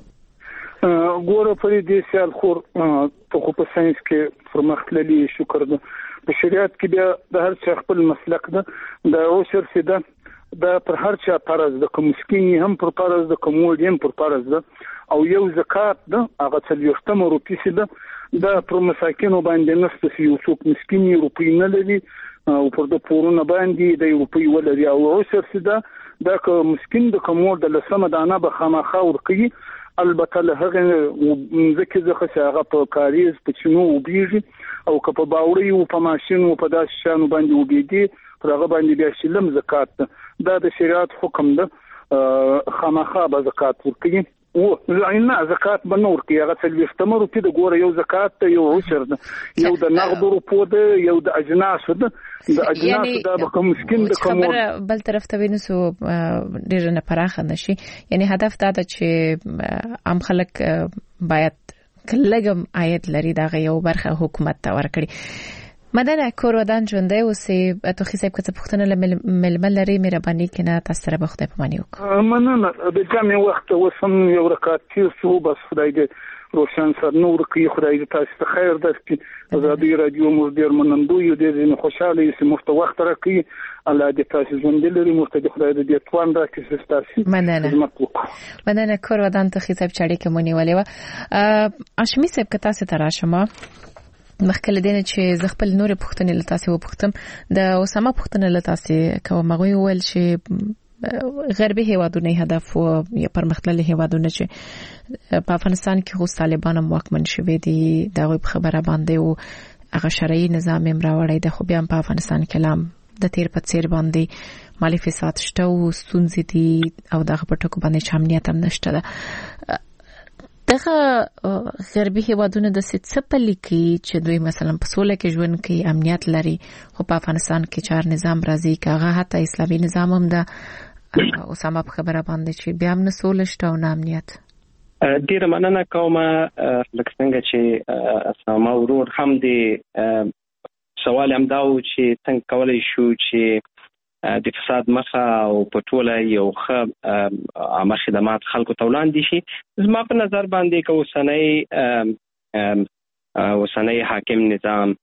ګوره په دې سیال خور په خو په ساينس کې پرمختللي شکر ده په شریعت کې بیا د هر څه خپل مسلک ده د اوسر سیده دا پر هر چا فرض ده کوم مسکینی هم پر فرض ده کوم وډیم پر فرض ده او یو زکات ده هغه څلوختم روپی سیده دا پر مساکینو باندې نشته یو څوک مسکینی روپی نه لري او پر د پورونه باندې د روپی ولري او اوسر سیده دا کوم مسکین د کومور د لسمه دانه به خامخا ورکي البته له هغه ځکه هغه په کاریز په چینو وبېږي او که په باوري او په ماشين او په داس شانو باندې وبېږي پر هغه باندې بیا شلم زکات دا د شریعت حکم ده خامخا به زکات ورکړي او نه زکات به نور کې هغه څلويختمه روپۍ د ګوره یو زکات ته یو عشر ده یو د نقد روپو ده یو د اجناس ده د اجناس دا به کوم مسكين د کوم بل طرف ته وینسو ډیر نه پراخه نشي یعنی هدف دا ده چې عام خلک باید کلهګم آیت لري دا یو برخه حکومت ته ورکړي مدنه کورودان ژوندۍ اوسې تو خصيب کته پختنه ململ لري مهرباني کنه تاسو سره بخته پمانی وک مننه د جامع وخت وسم یو رکعت چې بس خدای دې روشن سر نور کې خدای دې تاسو ته خیر درکړي ازادي رادیو مو ډیر منندوی دې خوشاله یې مفت وخت راکړي الله دې تاسو ژوندۍ لري مفت خدای دې توان راکړي تاسو مننه کورودان ته خصيب چاړي کې مونږ ولې و اشمی صاحب کته تاسو تراشمه مخکله دینه چې ز خپل نور پښتنې لتاسې و پښتم د اوسامه پښتنې لتاسې کوم مغوي ول چې غربي هیوادونه هدف او پرمختللي هیوادونه چې په افغانستان کې خو طالبان واکمن شوي دي دا غو خبره باندې او هغه شرعي نظام امراوړی د خو بیا په افغانستان کې لام د تیر په څیر باندې مالی فساد شته او ستونزې دي او دغه په ټکو باندې چامنیت هم نشته ده دغه غربي هیوادونه د سپلې کې چې دوی مثلا په سوله کې ژوند کوي امنیت لري خو په افغانستان کې چار نظام راځي کاغه حتی اسلامي نظام هم ده اوسامه په خبره باندې چې بیا هم نه سوله شته او نه امنیت ډیر مننه کوم لکه څنګه چې اسامه ورور هم دی سوال هم دا و چې څنګه کولای شو چې د فساد مخه او په ټوله یو ښه عامه خدمات خلکو ته وړاندې شي زما په نظر باندې که اوسنی حاکم نظام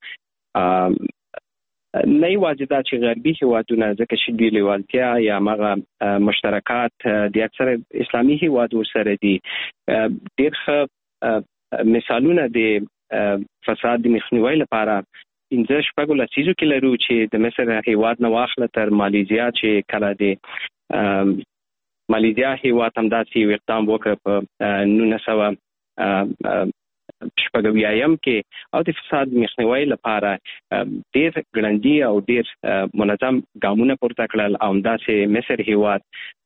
نه یوازې دا چې غربي هیوادونه ځکه چې دوی لیوالتیا یا هغه مشترکات د اکثر اسلامي هیوادو سره دي ډېر ښه مثالونه د فساد د مخنیوي لپاره انځ شپږ لسیزو کې لرو چې د مصر هیواد نه واخله تر مالیزیا چې کله د مالیزیا هیواد هم داسې اقدام وکړ په 1900 شپږویایم کې او د فساد مخنیوي لپاره ډېر ګړندي او ډېر منظم ګامونه پورته کړل او داسې مصر هیواد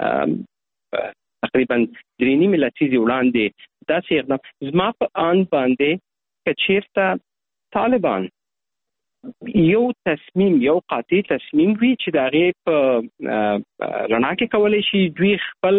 تقریبا 3.5 لسیزې وړاندې داسې اقدام زما په آن باندې کچیرته طالبان یو تصمیم یو قاطع تصمیم وی چې دا غي په رڼا کې کولای شي دوی خپل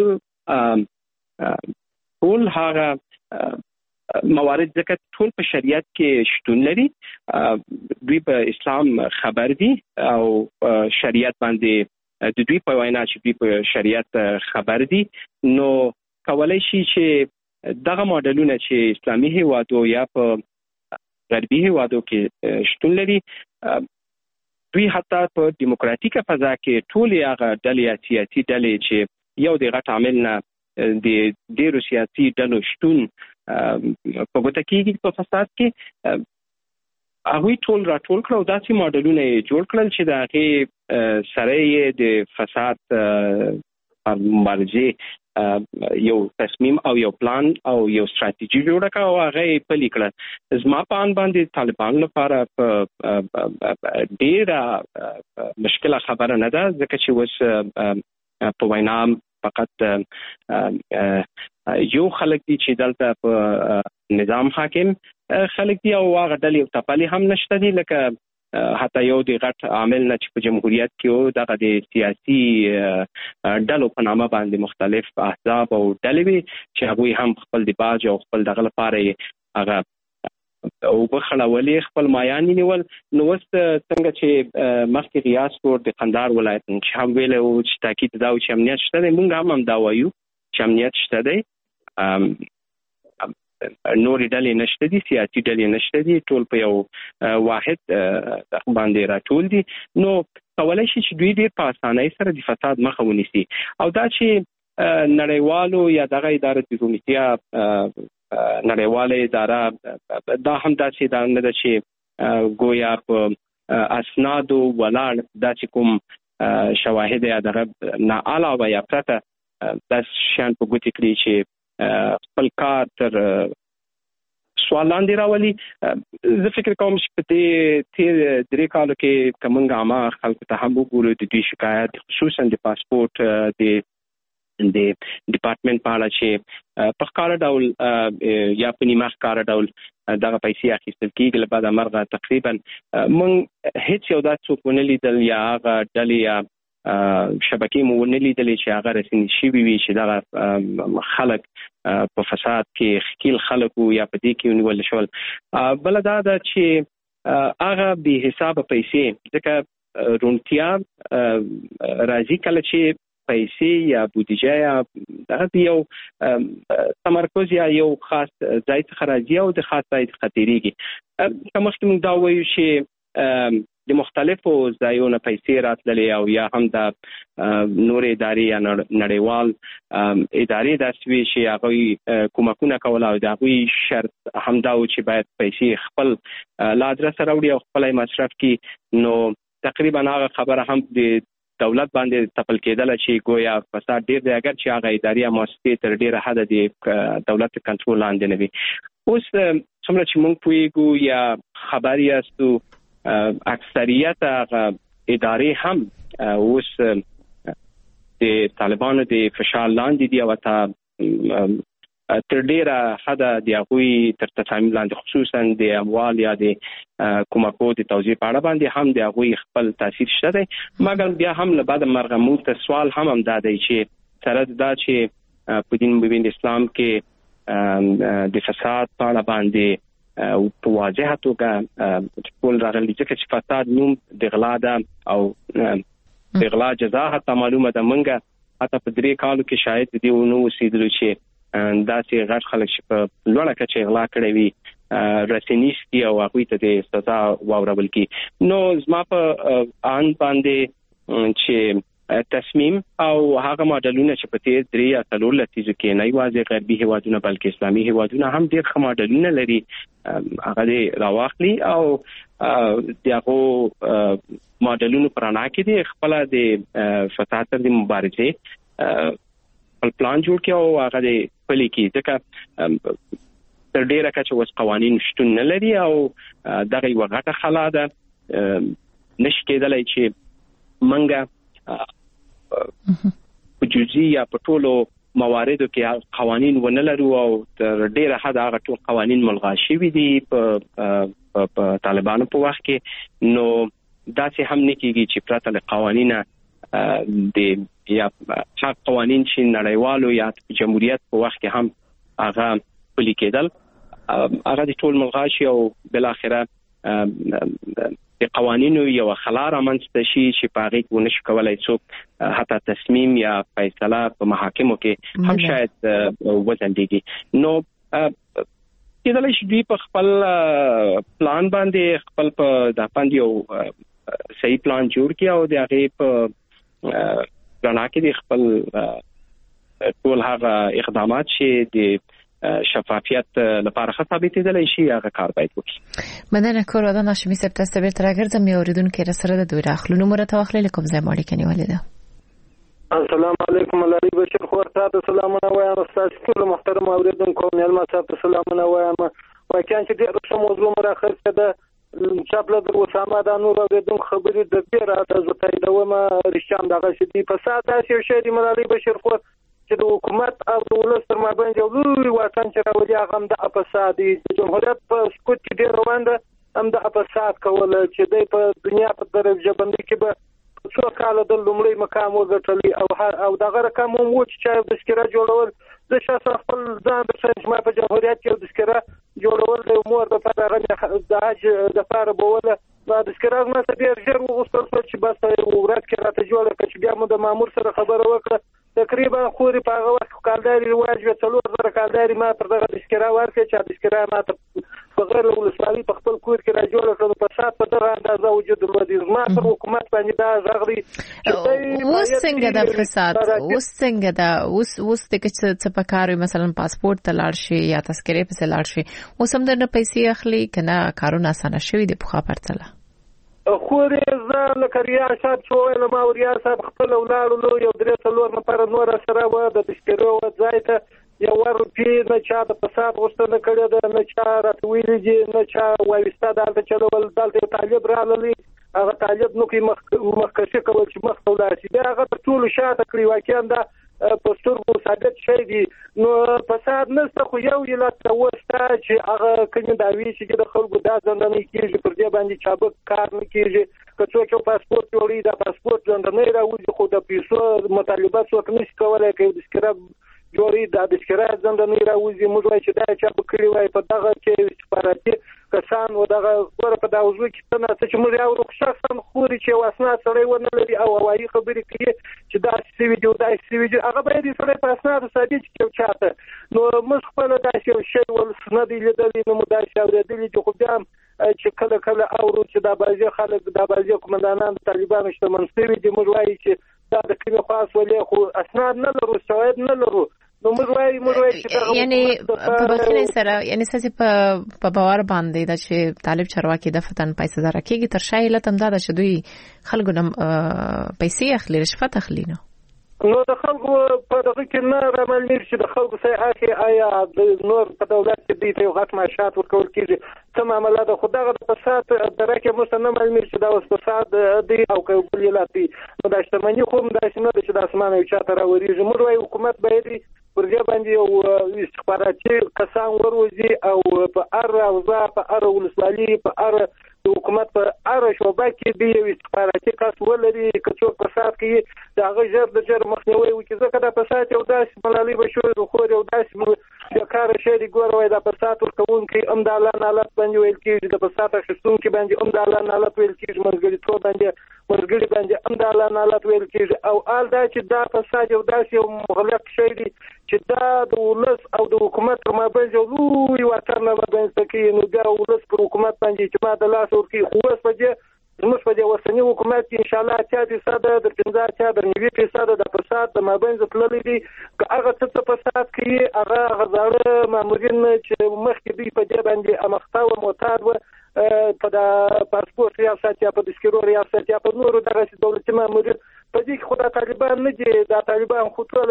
ټول هغه موارد ځکه ټول په شریعت کې شتون لري دوی په اسلام خبر دي او شریعت باندې د دوی په وینا چې دوی په شریعت خبر دي نو کولای شي چې دغه ماډلونه چې اسلامي هیوادو یا په غربي هیوادو کې شتون لري دوی حتی په دیموکراتیکه فضا کې ټول هغه ډلې سیاسي ډلې چې یو د غټ عامل نه د ډیرو سیاسي ډلو شتون په ګوته کېږي په فساد کې هغه ټول راټول کړو داسې ماډلونه جوړ کړل چې د هغه سره د فساد مبارزه یو تصمیم او یو پلان او یو ستراتیژي جوړه کا او هغه په لیکل زما په ان باندې طالبان لپاره ډیره مشکله خبره نه ده ځکه چې وس په وینا فقط یو خلک دي چې دلته په نظام حاکم خلک دي او هغه ډلې او تپالي هم نشته دي لکه حتی یو د غټ عامل نه چې په جمهوریت کې او دغه د سیاسي ډلو په نامه باندې مختلف احزاب او ډلې چې هغه هم خپل د باج او خپل دغه لپاره هغه او بخړولې خپل مایان نیول نو وست څنګه چې مخکې ریاض کور د قندهار ولایت چې هم ویل او چې تاکید دا چې امنیت شته دی موږ هم دا وایو چې امنیت شته دی نورې ډلې نشته دي سیاسي ډلې نشته دي ټول په یو واحد باندې راټول دي نو کولای شي چې دوی ډېر په اسانۍ سره د فساد مخه ونیسي او دا چې نړیوالو یا دغه اداره د رومتیا نړیواله اداره دا هم داسې دا نه ده چې ګویا په اسنادو ولاړ داسې کوم شواهد یا دغه نه علاوه یا پرته داس شان په ګوتې کړي چې خپل کار تر سوال لاندې راولي. زه فکر کوم چې په دې 3 کالو کې کومه عامه خلکو ته هم وګورو د دې شکایت خصوصا د پاسپورت د ډپارټمنټ په اړه چې په ښکاره ډول یا په نیمه ښکاره ډول دغه پیسې اخیستل کېږي له بعد مرغه تقریبا موږ هیڅ یو دا څوک ونه لیدل یا هغه ډلې یا شبکې مو ونه لیدلې چې هغه رسمي شوي وي چې دغه خلک په فساد کې ښکیل خلک یا په دې کې ونیول شول. بله دا ده چې هغه بې حسابه پیسې ځکه رونتیا راځي کله چې پیسې یا بودیجه یا دغه یو تمرکز یا یو خاص ځای څخه راځي او د خاص ځای څخه تیریږي. که مخکې موږ دا وایو چې د مختلفو ځایونو پیسې راتللې او یا هم د نور ادارې یا نړیوال ادارې داسې وي چې هغوی کومکونه کول او د هغوی شرط همدا و چې باید پیسې خپل له ادرسه راوړي او خپل مصرف کړي. نو تقریبا هغه خبره هم د دولت باندې تپل کېدله چې گویا فساد ډیر دی اگر چې هغه ادارې او مؤسسې تر ډیره حده د دولت کنټرول لاندې نه وي. اوس څومره چې موږ پوهیږو یا خبر یاستو اکثریت ادارې هم اوس د طالبانو د فشار لاندې دي او تر ډیره حده د هغوی تر تصامیم لاندې خصوصا د اموال یا د کومکو د توزیع په اړه باندې هم د هغوی خپل تاثیر شته دی. مګر بیا هم له بعد مرغه موږ ته سوال هم دا دی چې سره دا چې په دین مبین اسلام کې د فساد په اړه باندې په واضحه توګه ټول راغلي چې فساد نوم د غلا ده او د غلا جزا حتی معلومه ده. منګه حتی په 3 کالو کې شاید دې ونو وسیدلو چې دا چې غټ خلک چې په لوړه کچه غلا کړی وي رسنیستي او هغوی ته د سزا واورول کی. نو زما په آن باندې چې تصمیم او هغه ماډلونه چې په تیر 3 یا 4 لسیزو کې نه یوازې غربي هیوادونه بلکې اسلامي هیوادونه هم ډېر ښه ماډلونه لري هغه دې راواخلي او دغه ماډلونو پرانا کې دي خپل د فساد سره د مبارزې پلان جوړ کړي او هغه د پلي کې ځکه تر ډیره کچه وس قوانین شتون نه لري او دغه یو غټه خلا ده نشي کېدلای چې منګه په جزئی یا په ټولو مواردو کې قوانین ونه لرو او تر ډیره حد هغه ټول قوانین ملغا شوي دي په طالبانو په وخت کې. نو داسې هم نه کېږي چې پرته له قوانینه د یا حق قوانین چې نړیوالو یا جمهوریت په وخت کې هم هغه پلي کېدل هغه د ټول ملغا شي او بل اخره د قوانینو یو خلا رامنځته شي چې په هغه کې ونشي کولای څوک حتی تصمیم یا فیصله په محاکمو کې هم شاید وځنډيږي. نو کېدلای شي دوی په خپل پلان باندې خپل په د باندې یو صحیح پلان جوړ کړي او د هغه په پلان کې خپل ټول هغه اقدامات چې د شفافیت لپاره ثابتېدلی شي هغه کار باید وکړي. مننه کورودان هاشمی صاحب تاسو به تر راګرځم یو اوریدونکو سره د دوی راخلو مرته واخلې کوم ځای ماړي کني ولیدا. السلام علیکم الله بشیر خور تاسو سلامونه وایم تاسو ټول محترم اوریدونکو مېلمه تاسو سلامونه وایم واکان چې د رسم موضوع مراخص ده چاپله د وسامه د نور اوریدونکو خبرې د پیرا تاسو ته دومه رښتیا دغه شدي فساد داسې شی دی ملالي بشیر خور چې د حکومت او د ولس تر مابین یو لوی واټن چې راولي هغه هم د فساد دی. د جمهوریت په سکوت کې ډېر روان ده هم د فساد کول چې د په دنیا په درجه باندې کې به څو کال د لومړی مقام وګټلی او دغه رقم مو چې د سکره جوړول د شخص خپل ځان د سنجما په جمهوریت کې د سکره جوړول د امور د لپاره د حج د لپاره بوله د سکره ما ته ډېر ژر وغوښتل چې بس ورځ کې راته جوړه کړ چې بیا مو د مامور سره خبره وکړه تقریبا خوري په هغه وخت کالداري رواج و 3000 کالداري ما پر دغه سکره ورکړ چې د سکره ما ته په غیر ولسوالي په خپل کور کې را جوړ کړو په سات په دغه اندازه وجود لري ما پر حکومت باندې دا زغري اوس څنګه د فساد اوس څنګه دا اوس د څه په کار مثلا پاسپورت ته لاړ شي یا تذکرې په لاړ شي اوس هم د پیسې اخلي کنه کارونه اسانه شوي د پخوا پرتله خوري زه لکریا صاحب شو ما وریا صاحب خپل ولاړو یو درې څلور نفر نور سره و د تشکرو ځای ته یو روپیه نه چا د فساد غوښتنه کړې ده، نه چا راته ویلي دي، نه چا وایسته دلته چلول. دلته یو طالب راغلی، هغه طالب نو کې مخکشي کول چې مخ ته ولاړ شي، بیا هغه تر ټولو شاته کړي. واقعا دا په سترګو ثابت شی دي. نو فساد نشته، خو یو علت وسته چې هغه کومې دعوې چې د خلکو دا ځندنې کېږي، پر دې باندې چابک کار نه کېږي. که څوک یو پاسپورت جوړوي، دا پاسپورت ځندنې راوځي، خو د پیسو مطالبه څوک نشي کولی. که یو تذکره جوړي، دا د تذکره ځندنې راوځي. موږ وایو چې دا چابک کړي وای په دغه کې استخباراتي کسان و دغه ور په داوزو کې څنګه چې موږ یو شخصا خوري چې واسنه سره ونه لري او هوایي خبرې کوي چې دا سی ویډیو دا سی ویډیو هغه باید سره په اسناد ثابت چې چاته. نو موږ خپل داسې یو شی ولسنه دی لیدلی، نو موږ داسې اورېدلي چې خو بیا چې کله اورو چې دا بعضي خلک، دا بعضي قومندانان د طالبانو شتمن شوي دي، موږ وایو چې دا د کومې خاص ولې خو اسناد نه لرو، شواهد نه لرو. نو موږ وایو چې یعنی په بخښنې سره یعنی ساسي په باور باندې دا چې طالب چارواکي د فتن پیسې زره کېږي، تر شای لتم دا چې دوی خلکو نم پیسې اخلي، رشوت اخلي. نو د خلکو په دغه کې نه رامعلومېږي چې د خلکو څه اخلي، آیا د نور په دولت کې دوی ته یو غټ معاشات ورکول کېږي، څه معامله ده. خو دغه د فساد دره کې موږ ته نه معلومېږي چې دا اوس فساد دی او که بل علت دی. نو دا شتمني خو همداسې نه ده چې د اسمانه یو چا ته راورېږي. موږ وایو حکومت باید پر دې باندې یو استخباراتي کسان وروزي او په هر اوضاع، په هر ولسوالي، په هر حکومت، په هر شعبه کې دی یو استخباراتي کس ولري. که څوک فساد کوي د هغه ژر د ژر مخنیوی وکړي، ځکه دا فساد یو داسې ملالۍ بشوي د خور یو داسې بیکاره شی دی. ګوره وایي دا فساد ورکوونکي هم د الله نالت باندې ویل کېږي، د فساد اخیستونکي باندې هم د الله نالت ویل کېږي، منځګړیتوب مرګړي باندې هم د الله نالت ویل کېږي. او حال دا چې دا فساد یو داسې یو مغلق شی دی چې دا د ولس او د حکومت تر مابین یو لوی واټن رامنځته کوي. نو بیا ولس پر حکومت باندې اعتماد د لاسه ورکوي. خو اوس په دې زموږ په دې اوسني حکومت کې انشاءالله 80% د 15% د فساد د مابین تللی دی. که هغه څه فساد کوي، هغه زاړه مامورین چې مخکې دوی په دې باندې امخته و معتاد و، په د پاسپورت ریاست یا په تذکرو ریاست یا په نورو دغسې دولتي مامورین، په دې کې خو دا طالبان نه دي. دا طالبان خو ټول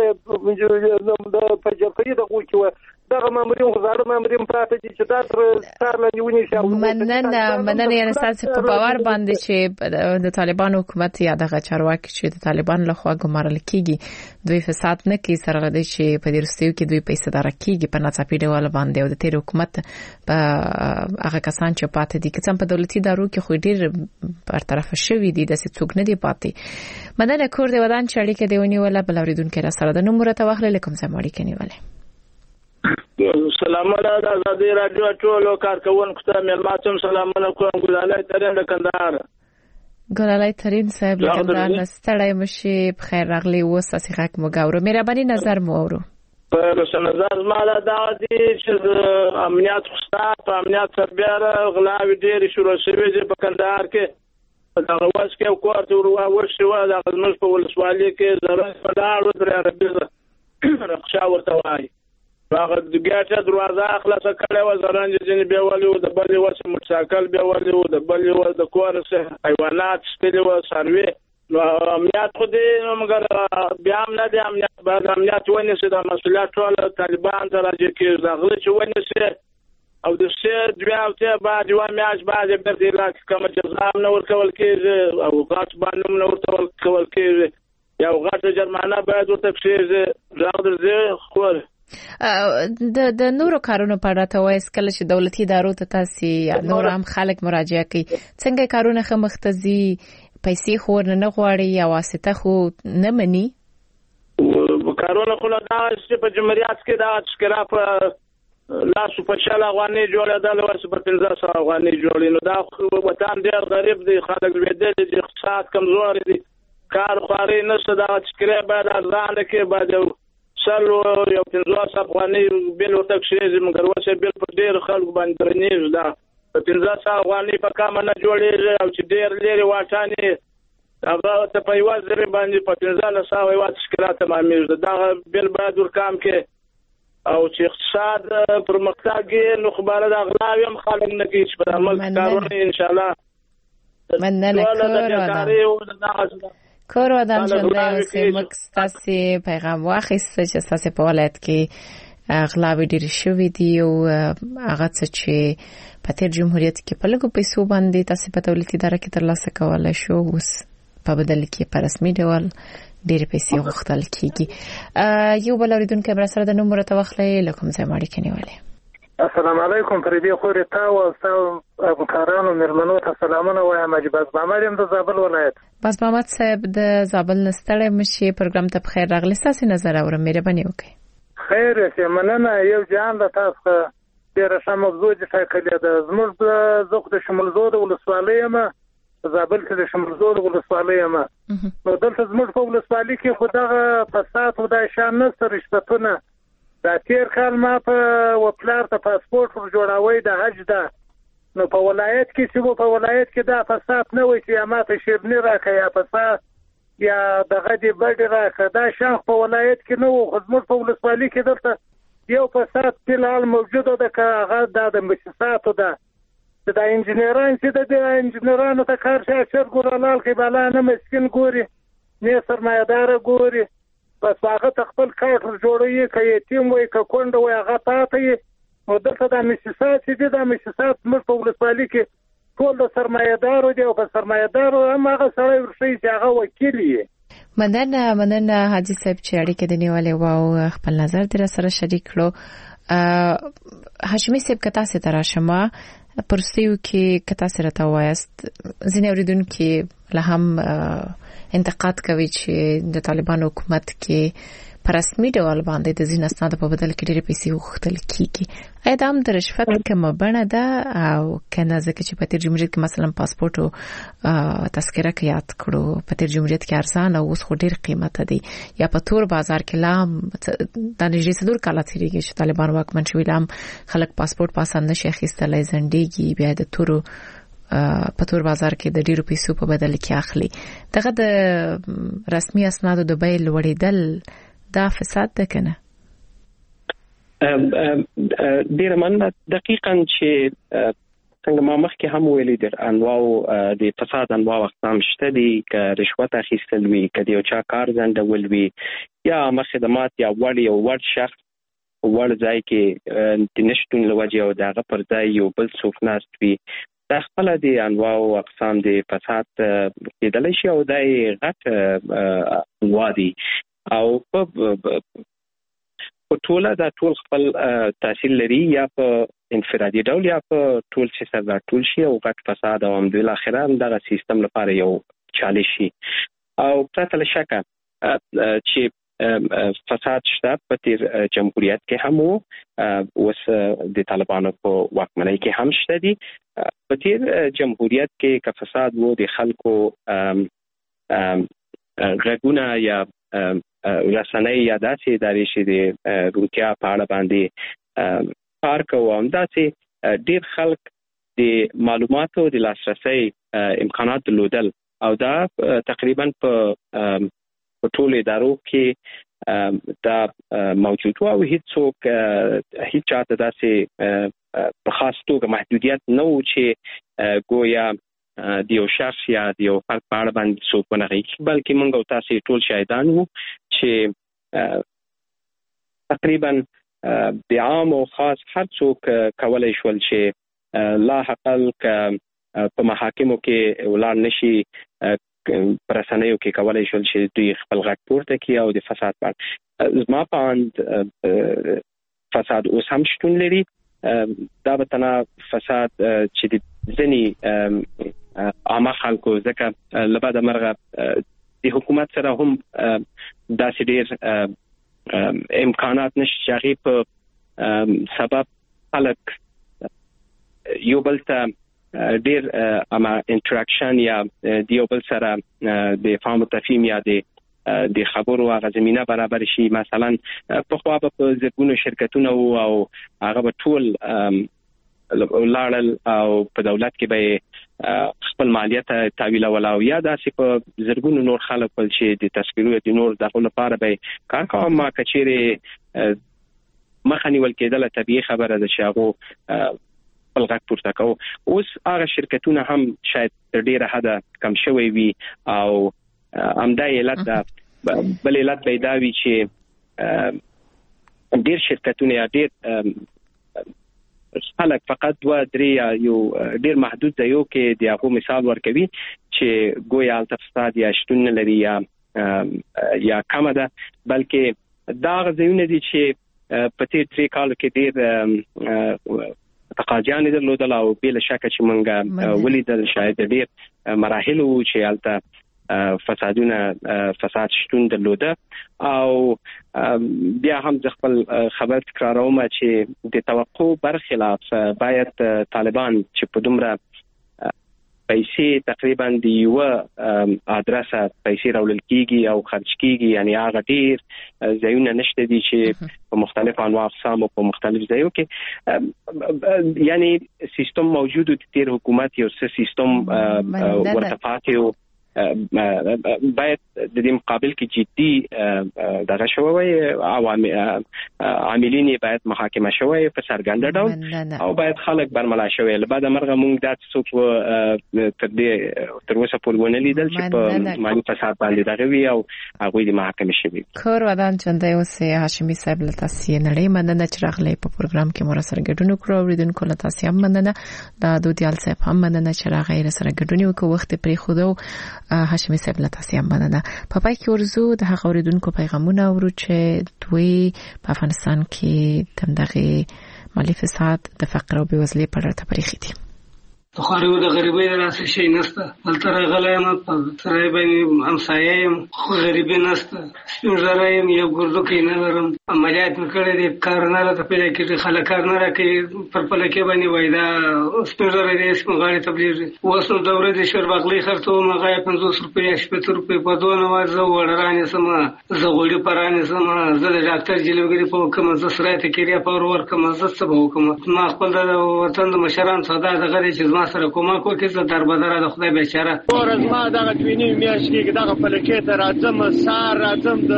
په جبهې دغو کې وه. دغه مامورین خو زاړه مامورین پراته دي چې دا تر سار لاندې ونیسي. مننه یعنې ستاسې په باور باندې چې د طالبان حکومت یا دغه چارواکي چې د طالبان لخوا ګمارل کېږي دوی فساد نه کوي، سره له دې چې په دې وروستیو کې دوی پیسې داره کېږي په ناڅاپي ډول باندې، او د تېر حکومت په هغه کسان چې پاتې دي، که څه په دولتي دارو کې خو ډېر برطرفه شوي دي، داسې څوک نه دي پاتې. مننه کور د ودان چې اړیکه دې ونیوله. بل اورېدونکی را سره د نوم راته واخلئ، له کوم ځای مو اړیکه نیولې؟ سلامونه د ازادي راډیو ټولو کارکوونکو ته مېلمه ته سلامونه کوم. ګلالۍ ترین د کندهار. ګلالۍ ترین صاحب له کندهار نه ستړی مشي، بخیر راغلی. اوس تاسې غږ مو ګورو، مهرباني نظر مو اورو. په نظر زما دا دی چې امنیت خصوصا په امنیت سربېره غلاوې ډېرې شروع شوې دي په کندهار کې. په دغه وخت کې یو کور ته وشوې وه، دغه زموږ په ولسوالۍ کې زرنج په لاړ درې عربي رخشا ورته وایي. هغه د ګاټه دروازه خلاصه کړې وه، زرنج ځینې بیولي وو، د بلې وه موټرسایکل بیولي وو، د بلې وه د کور حیوانات شتلي وه، څاروي. نو امنیت خو دی، مګر بیا هم نه دی. امنیت باید امنیت ونیسي، دا مسؤلیت ټول طالبان ته راجع کېږي. د غله چې ونیسي او د څه دوه هفتې بعد یوه میاشت بعد یې بېرته علاج کومه جزا هم نه ورکول کېږي او غټ باندې هم نه ورکول کېږي. یو غټه جرمانه باید ورته کېږي. غږ درځي خور د نورو کارونو په اړه ته وایس، کله چې دولتي ادارو ته تاسې یا نور هم خلک مراجعه کوي، څنګه کارونه ښه مخته ځي؟ پیسې خو نه غواړي یا واسطه خو نه مني؟ کارونه خو دا چې په جمهوریت کې دا تشکیله په لاسو په شل افغانۍ جوړېدل، ورسې په 1500 افغانۍ جوړې. نو دا وطن ډېر غریب دی، خلک لوېدلي دي، اقتصاد کمزوري دی، کار خواري نشته. دا تشکیله باید ارزانه کې باید یو 1500 افغانۍ بیل ورته کېږي، مګر اوس یې بیل په ډېرو خلکو باندې درنېږي. دا په 1500 افغانۍ په کمه نه جوړېږي او چې ډېر لرې واټن یې هغه ته په یوه زرې باندې په 1500 یوه تشکیله تمامېږي. دغه بیل باید ورکام کې او چې اقتصاد پرمختګ یې نو خو باید غلاوې هم خلک نه کوي چې په عمل کارونه انشاءالله. مننه کور ودان ژوندی اوسئ. موږ ستاسې پیغام واخیسته چې ستاسې په ولایت کې غلاوي ډېر شوې دي او هغه څه چې په تیر جمهوریت کې په لږو پیسو باندې تاسو په دولتي اداره کې ترلاسه کولای شو اوس په بدل کې په رسمي ډول ډېر پیسې غوښتل کیږي. یو بل اوریدونکو بر سره د نوم مرته واخلې لکه څنګه ماړي کنيواله. السلام علیکم پردي خوري تاسو او همکارانو مرمنو ته سلامونه وایم. بس محمد د زابل ولایت. بس محمد صاحب د زابل نستړی مشي پروګرام ته بخیر راغلی. تاسو نظر اورم مهرباني وکړئ. خیر شه مننه. یو جان د تاسو ډیر ښه موضوع چې ټاکلې ده. زموږ زوق د شمال زود ولسوالۍ ما زابل کې د شمال زود ولسوالۍ ما نو دلته زموږ په ولسوالۍ کې خدای فساد او د شان نصر رشتونه دا تیر کال ما په وپلار ته پاسپورت ور جوړاوي د حج ده. نو په ولایت کې چې په ولایت کې دا فساد نه وي چې ما ته شیرنی راکې یا فساد یا دغه دی بډ راکې دا شان په ولایت کې نو خدمت په ولسوالۍ کې درته یو فساد فلال موجود ده که هغه د مؤسساتو ده د انجنیران چې د انجنیرانو ته کار شي ګورلال کې بالا نه مسكين ګوري نه سرمایدار ګوري بس هغه خپل کار جوړوي که یتیم وي که کونډه وي هغه پاتې او دغه د مؤسسات چې د مؤسسات موږ په ولسوالۍ کې ټول د سرمایدارو دی او په سرمایدارو هم هغه سره ورشي چې هغه وکیل یې. مننه حاجی صاحب چې اړیکه د نیولې واو خپل نظر در سره شریک کړو. هاشمي صاحب کتا سره تراشمه پرسیو کې کتا سره توایست ځینې اوریدونکو له هم انتقاد کوي چې د طالبان حکومت کې پر رسمي ډول باندې د ځین اسناد په بدل کې ډېر پیسې وغوښتل کیږي. اې دا هم د رشوت کومه بڼه ده او کنه ځکه چې په تیر جمهوریت کې مثلا پاسپورت او تذکره کې یاد کړو په تیر جمهوریت کې ارزان او اوس خو ډېر قیمت دی یا په تور بازار کې لام د نږدې صدور کاله تیریږي چې طالبان واکمن شوي لام خلک پاسپورت پاسند نشي اخیستلای زندګي بیا د تورو په تور بازار کې د ډیرو پیسو په بدل کې اخلي. دغه د رسمي اسنادو د بیل وړېدل دا فساد ده کنه؟ ډیر مننه. دقیقاً چې څنګه ما مخکې هم ویلي در انواع د فساد انواع اقسام شته دي که رشوت اخیستل وي که د یو چا کار ځنډول وي یا خدمات یا وړ شخص وړ ځای کې د نشټون لوجه او دغه پر ځای یو بل څوک ناست وي دا خپل دي انواع او اقسام د فساد کېدلی شي او دای غټ انواع دي او په ټوله دا ټول خپل تاثیر لري یا په انفرادي ډول یا په ټول چې سره ټول شي او غټ فساد او د اخره دغه سیستم لپاره یو چالش شي او پرته له شکه چې فساد شته په تیر جمهوریت کې هم او اوس د طالبانو په واکمنۍ کې هم شته دي. په تیر جمهوریت کې که فساد وو د خلکو غږونه یا رسنۍ یا داسې ادارې چې د روغتیا په اړه باندې کار کوي او داسې ډېر خلک د معلوماتو د لاسرسي امکانات درلودل او دا تقریبا په ټول ادارو کې دا موجود و او هیڅ چاته داسې په خاص توګه محدودیت نه و چې گویا د یو شخص یا د یو فرد په اړه باندې څوک ونه غږیږي بلکې موږ او تاسې ټول شاهدان وو چې تقریبا د عام او خاص هر څوک کولی شول چې لا حقل په محاکمو کې ولاړ نشي په رسنیو کې کولی شول چې دوی خپل غږ پورته کړي او د فساد په زما په اند فساد اوس هم شتون لري. دا به تنه فساد چې د ځینې عامه خلکو ځکه له بعده مرغه د حکومت سره هم داسې ډېر امکانات نشته چې هغې په سبب خلک یو بل ته ډېر اما انټراکشن یا د یو بل سره د فهم و تفهیم یا د خبرو هغه زمینه برابر شي. مثلا پخوا به په زرګونو شرکتونه وو او هغه به ټول لاړل او په دولت کې به خپل مالیات تاویلول او یا داسې په زرګونو نور خلک ول چې د تذکرو د نور دغه لپاره به کار کوي. ما کچېرې مخه نیول کېدله طبیعي خبره ده چې هغه خپل غږ پورته کوو. اوس هغه شرکتونه هم شاید تر ډېره حده کم شوی وي او همدا علت ده. بل علت به دا وي چې ډیر شرکتونه یا ډیر خلک فقط 2-3 یو ډیر محدود ځایو کې د هغه مثال ورکوي چې ګویا التفساد یا شتون لري یا کم ده، بلکې دا ځایونه دي چې په تیر 3 کال کې ډیر تقاضیان درلودل او بل شک چې مونږه ولیدل شاید ډیر مراحل وو چې البته فساد شتون درلوده. او بیا هم خپل خبر تکراروم چې د توقع برخلاف باید طالبان چې په دومره پیسې تقریبا د یو ادرسه پیسې راولل کیږي او خرج کیږي، یعنی هغه ډیر ځایونه نشته دي چې په مختلف انواع اقسام او په مختلف ځایو کې یعنی سیستم موجود د تیر حکومت یو سیستم ورتفاعتي باید د دې مقابل کې جدي دغه شوی عاملین باید محاکمه شوی په سرګند ډول او باید خلک برملا شوی. بعد مرغه مونږ د څوک تر اوسه پورې ونه لیدل چې په مالي فساد باندې دغه وی او هغه د محاکمه شوی. کور ودان چنده اوسه هاشمي صاحب له تاسو نړۍ مننه چې راغلی په پروګرام کې مور سره ګډون کړو. اوریدونکو له تاسو هم مننه، د دودیال صاحب هم مننه چې راغی سره ګډون وکړو. وخت پرې خودو هاشمي صاحب له تاسو هم مننه. په پای کې ورزو د هغه اوریدونکو پیغامونه ورو چې دوی په افغانستان کې دغه مالی فساد د فقر او بېوزلۍ په اړه تبلیغ دي. خو د غریبۍ راسه شي نسته، دلته راغلایم په ترای باندې همسایه یم خو غریبۍ نسته، سپین ږیری یم، یو ګردوکی نه لرم، عملیات مې کړی دی، کار نه راته پیدا کېږي، خلک کار نه راکوي، پر پلکې باندې وایي دا سپین ږیری دی سپین غاړې تبلیغ. اوس نو د ورځې شوربغلۍ خرڅوم، هغه یې 50 روپۍ 80 روپۍ په دونه وار زه وړه رانیسم، زه غوړي په رانیسم، زه د ډاکټر جلوګري په وکړم، زه سرایته کیریا په ورکړم، زه څه به وکړم. ما خپل د وطن د مشرانو ساده دغه دی چې زما سره کومک وکړي، زه دربدره د خدای بیچاره ورځ ما دغه دوینې میاشت کې دغه پلکې ته راځم، سار راځم د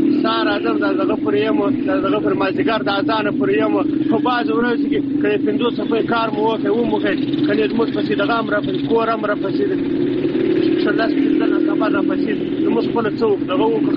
دغه پورې یم، دغه پر مازدیګر د اذان پورې یم. په بعض ورځو کې کله 50 روپۍ کار مو وکړ و موږ کله موږ پسې دغه امر په کورم را پسې شلاس دغه خبر را پسې موږ خپل څوک دغه وکړ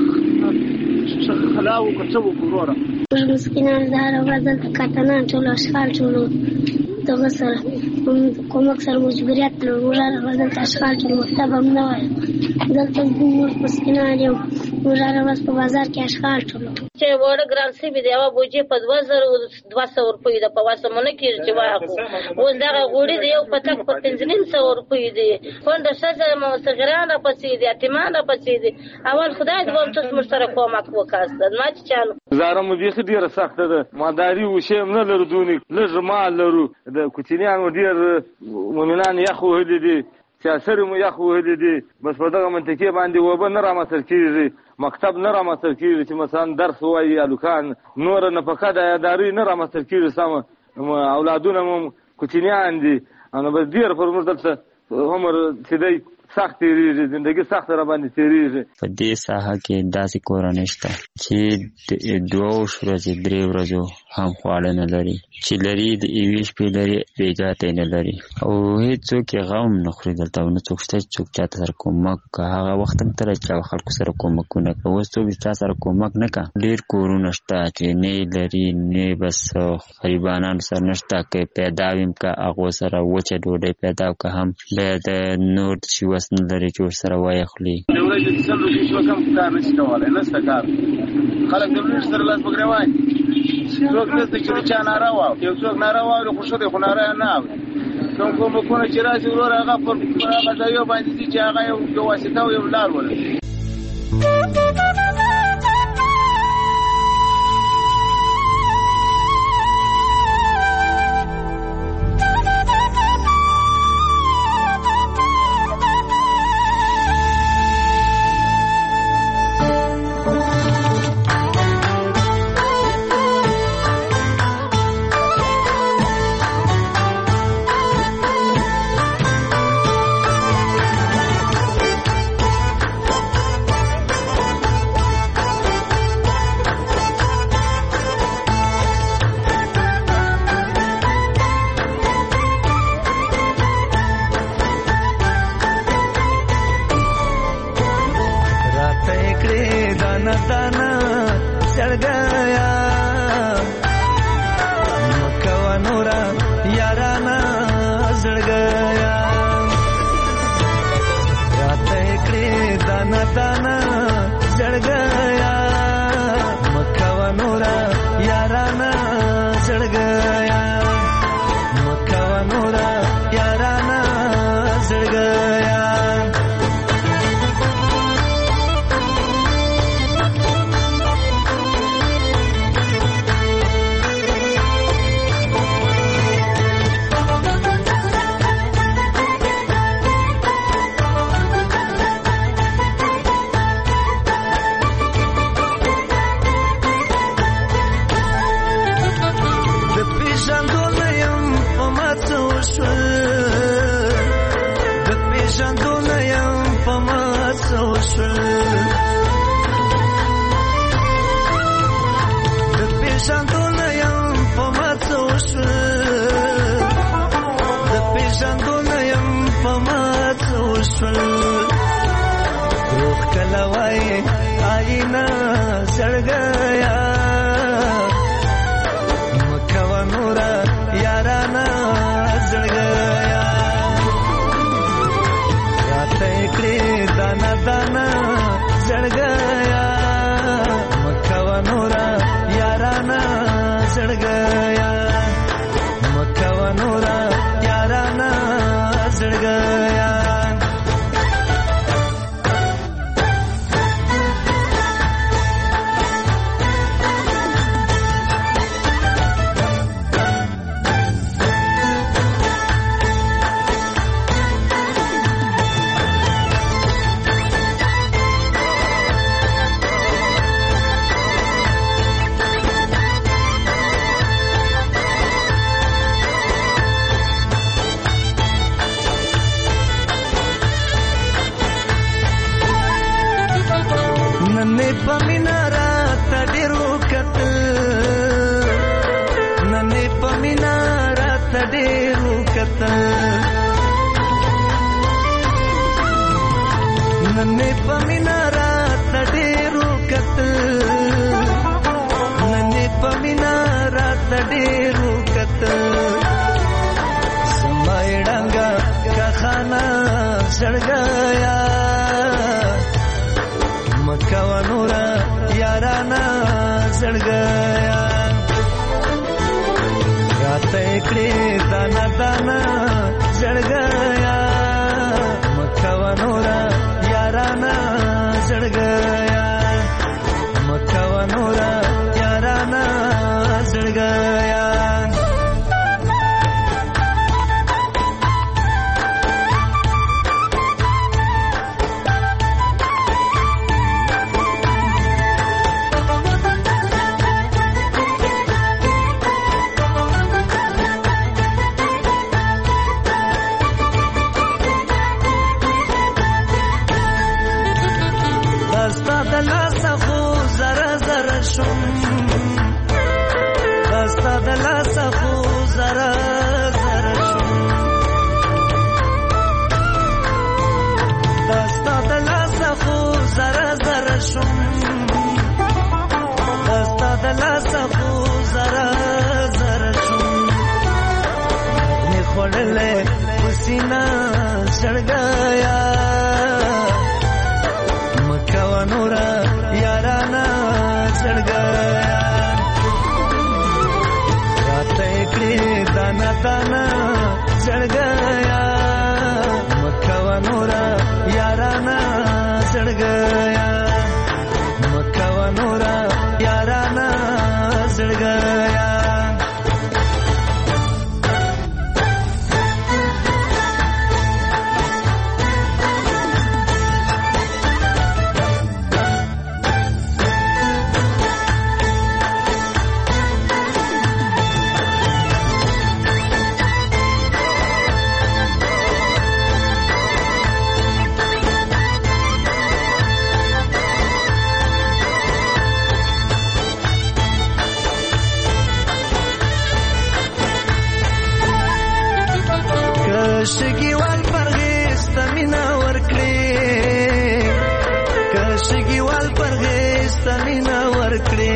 خلاو کوڅو ګوره مسکینان زهره ورځل کاتنان ټول اشغال ټول دغه سره کومک سره مجبوریت لري ورځل اشغال ټول مکتب هم نه وای دلته موږ مسکینان یو ورځ په بازار کې اشغال ټول چې وړه ګران سی به دی او بوجي په 2200 روپۍ د په واسمونه کې چې واخو اوس دا غوړي دی یو پتک په 1500 روپۍ دی فند سزا مستغران را پسې دی اعتماد را پسې دی اول خدای دې ومن تاسو سره کومک وکاست ما چې چالو زاره مو دې ډیره سخته ده ماداري وشم نه لرو دونی لږ مال لرو د کوچنیانو ډیر مؤمنان یخو هدي دي سیاسر مو یخو هدي دي بس په دغه منطقه باندې وب نه را مسر کیږي مکتب نه را مسر کیږي چې مثلا درس وایي الکان نور نه فقط اداري نه را مسر کیږي سم اولادونه مو کوچنیان دي انا بس ډیر پر مزدلته عمر سیدی سخت تیریږي زندگی سخت را باندې تیریږي په دې ساحه کې داسې کورنۍ شته چې 2 ورځې 3 ورځې هم خواړه نه لري چې لري د ایوي شپې لري بیګاته نه لري او هیڅوک غوم نه خوري دلته نو څوک شته څوک چاته سره کومک هغه وخت تر چې خلکو سره کومکونه کوي څوک چا سره کومک نه کا ډیر کورونه شته چې نه لري نه بس غریبانان سره نشته کې پیدا ویم کا هغه سره وچه ډوډۍ پیدا کا هم د نور شي وسن لري چې سره وای خلی د ورځې څلور شي کم کار نشي کولای نه ستکار خلک د ورځې سره لاس بګروان څوک نشته چې چا ناروا یو څوک ناروا او خوشو دي خو ناروا نه کوم کومه چې راځي ورور هغه پر هغه ځای باندې چې هغه یو واسطه او یو لار ولا दाना दाना जड़गया मखवा नूरा याराना जड़गया मखवा नूरा याराना जड़गया روح کلوای آئینہ سڑ گیا مکھوا نورا یارانا سڑ گیا رات اکڑی دانا دانا سڑ گیا مکھوا نورا یارانا سڑ گیا مکھوا نورا یارانا سڑ گیا नन्हे पमिनारा तडेरू कतल नन्हे पमिनारा तडेरू कतल समायडांगा का खाना सड़ गया मक्का नूरा याराना सड़ गया रात एकड़े दाना दाना सड़ गया मक्का नूरा याराना सड़ गया मक्का नूरा याराना सड़ गया सड़ गया मक्का नूरा याराना सड़ गया रात एकड़ी दाना दाना सड़ गया मक्का नूरा याराना सड़ गया मक्का नूरा याराना सड़ गया شګیوال پرغیز تمینا ورکړي کشګیوال پرغیز تمینا ورکړي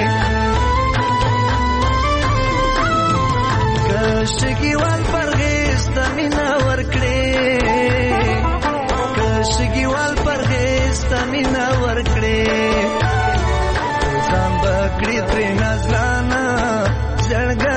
کشګیوال پرغیز تمینا ورکړي کشګیوال پرغیز مینا ورکړې ځان بکړې ترې نازلانه زړګ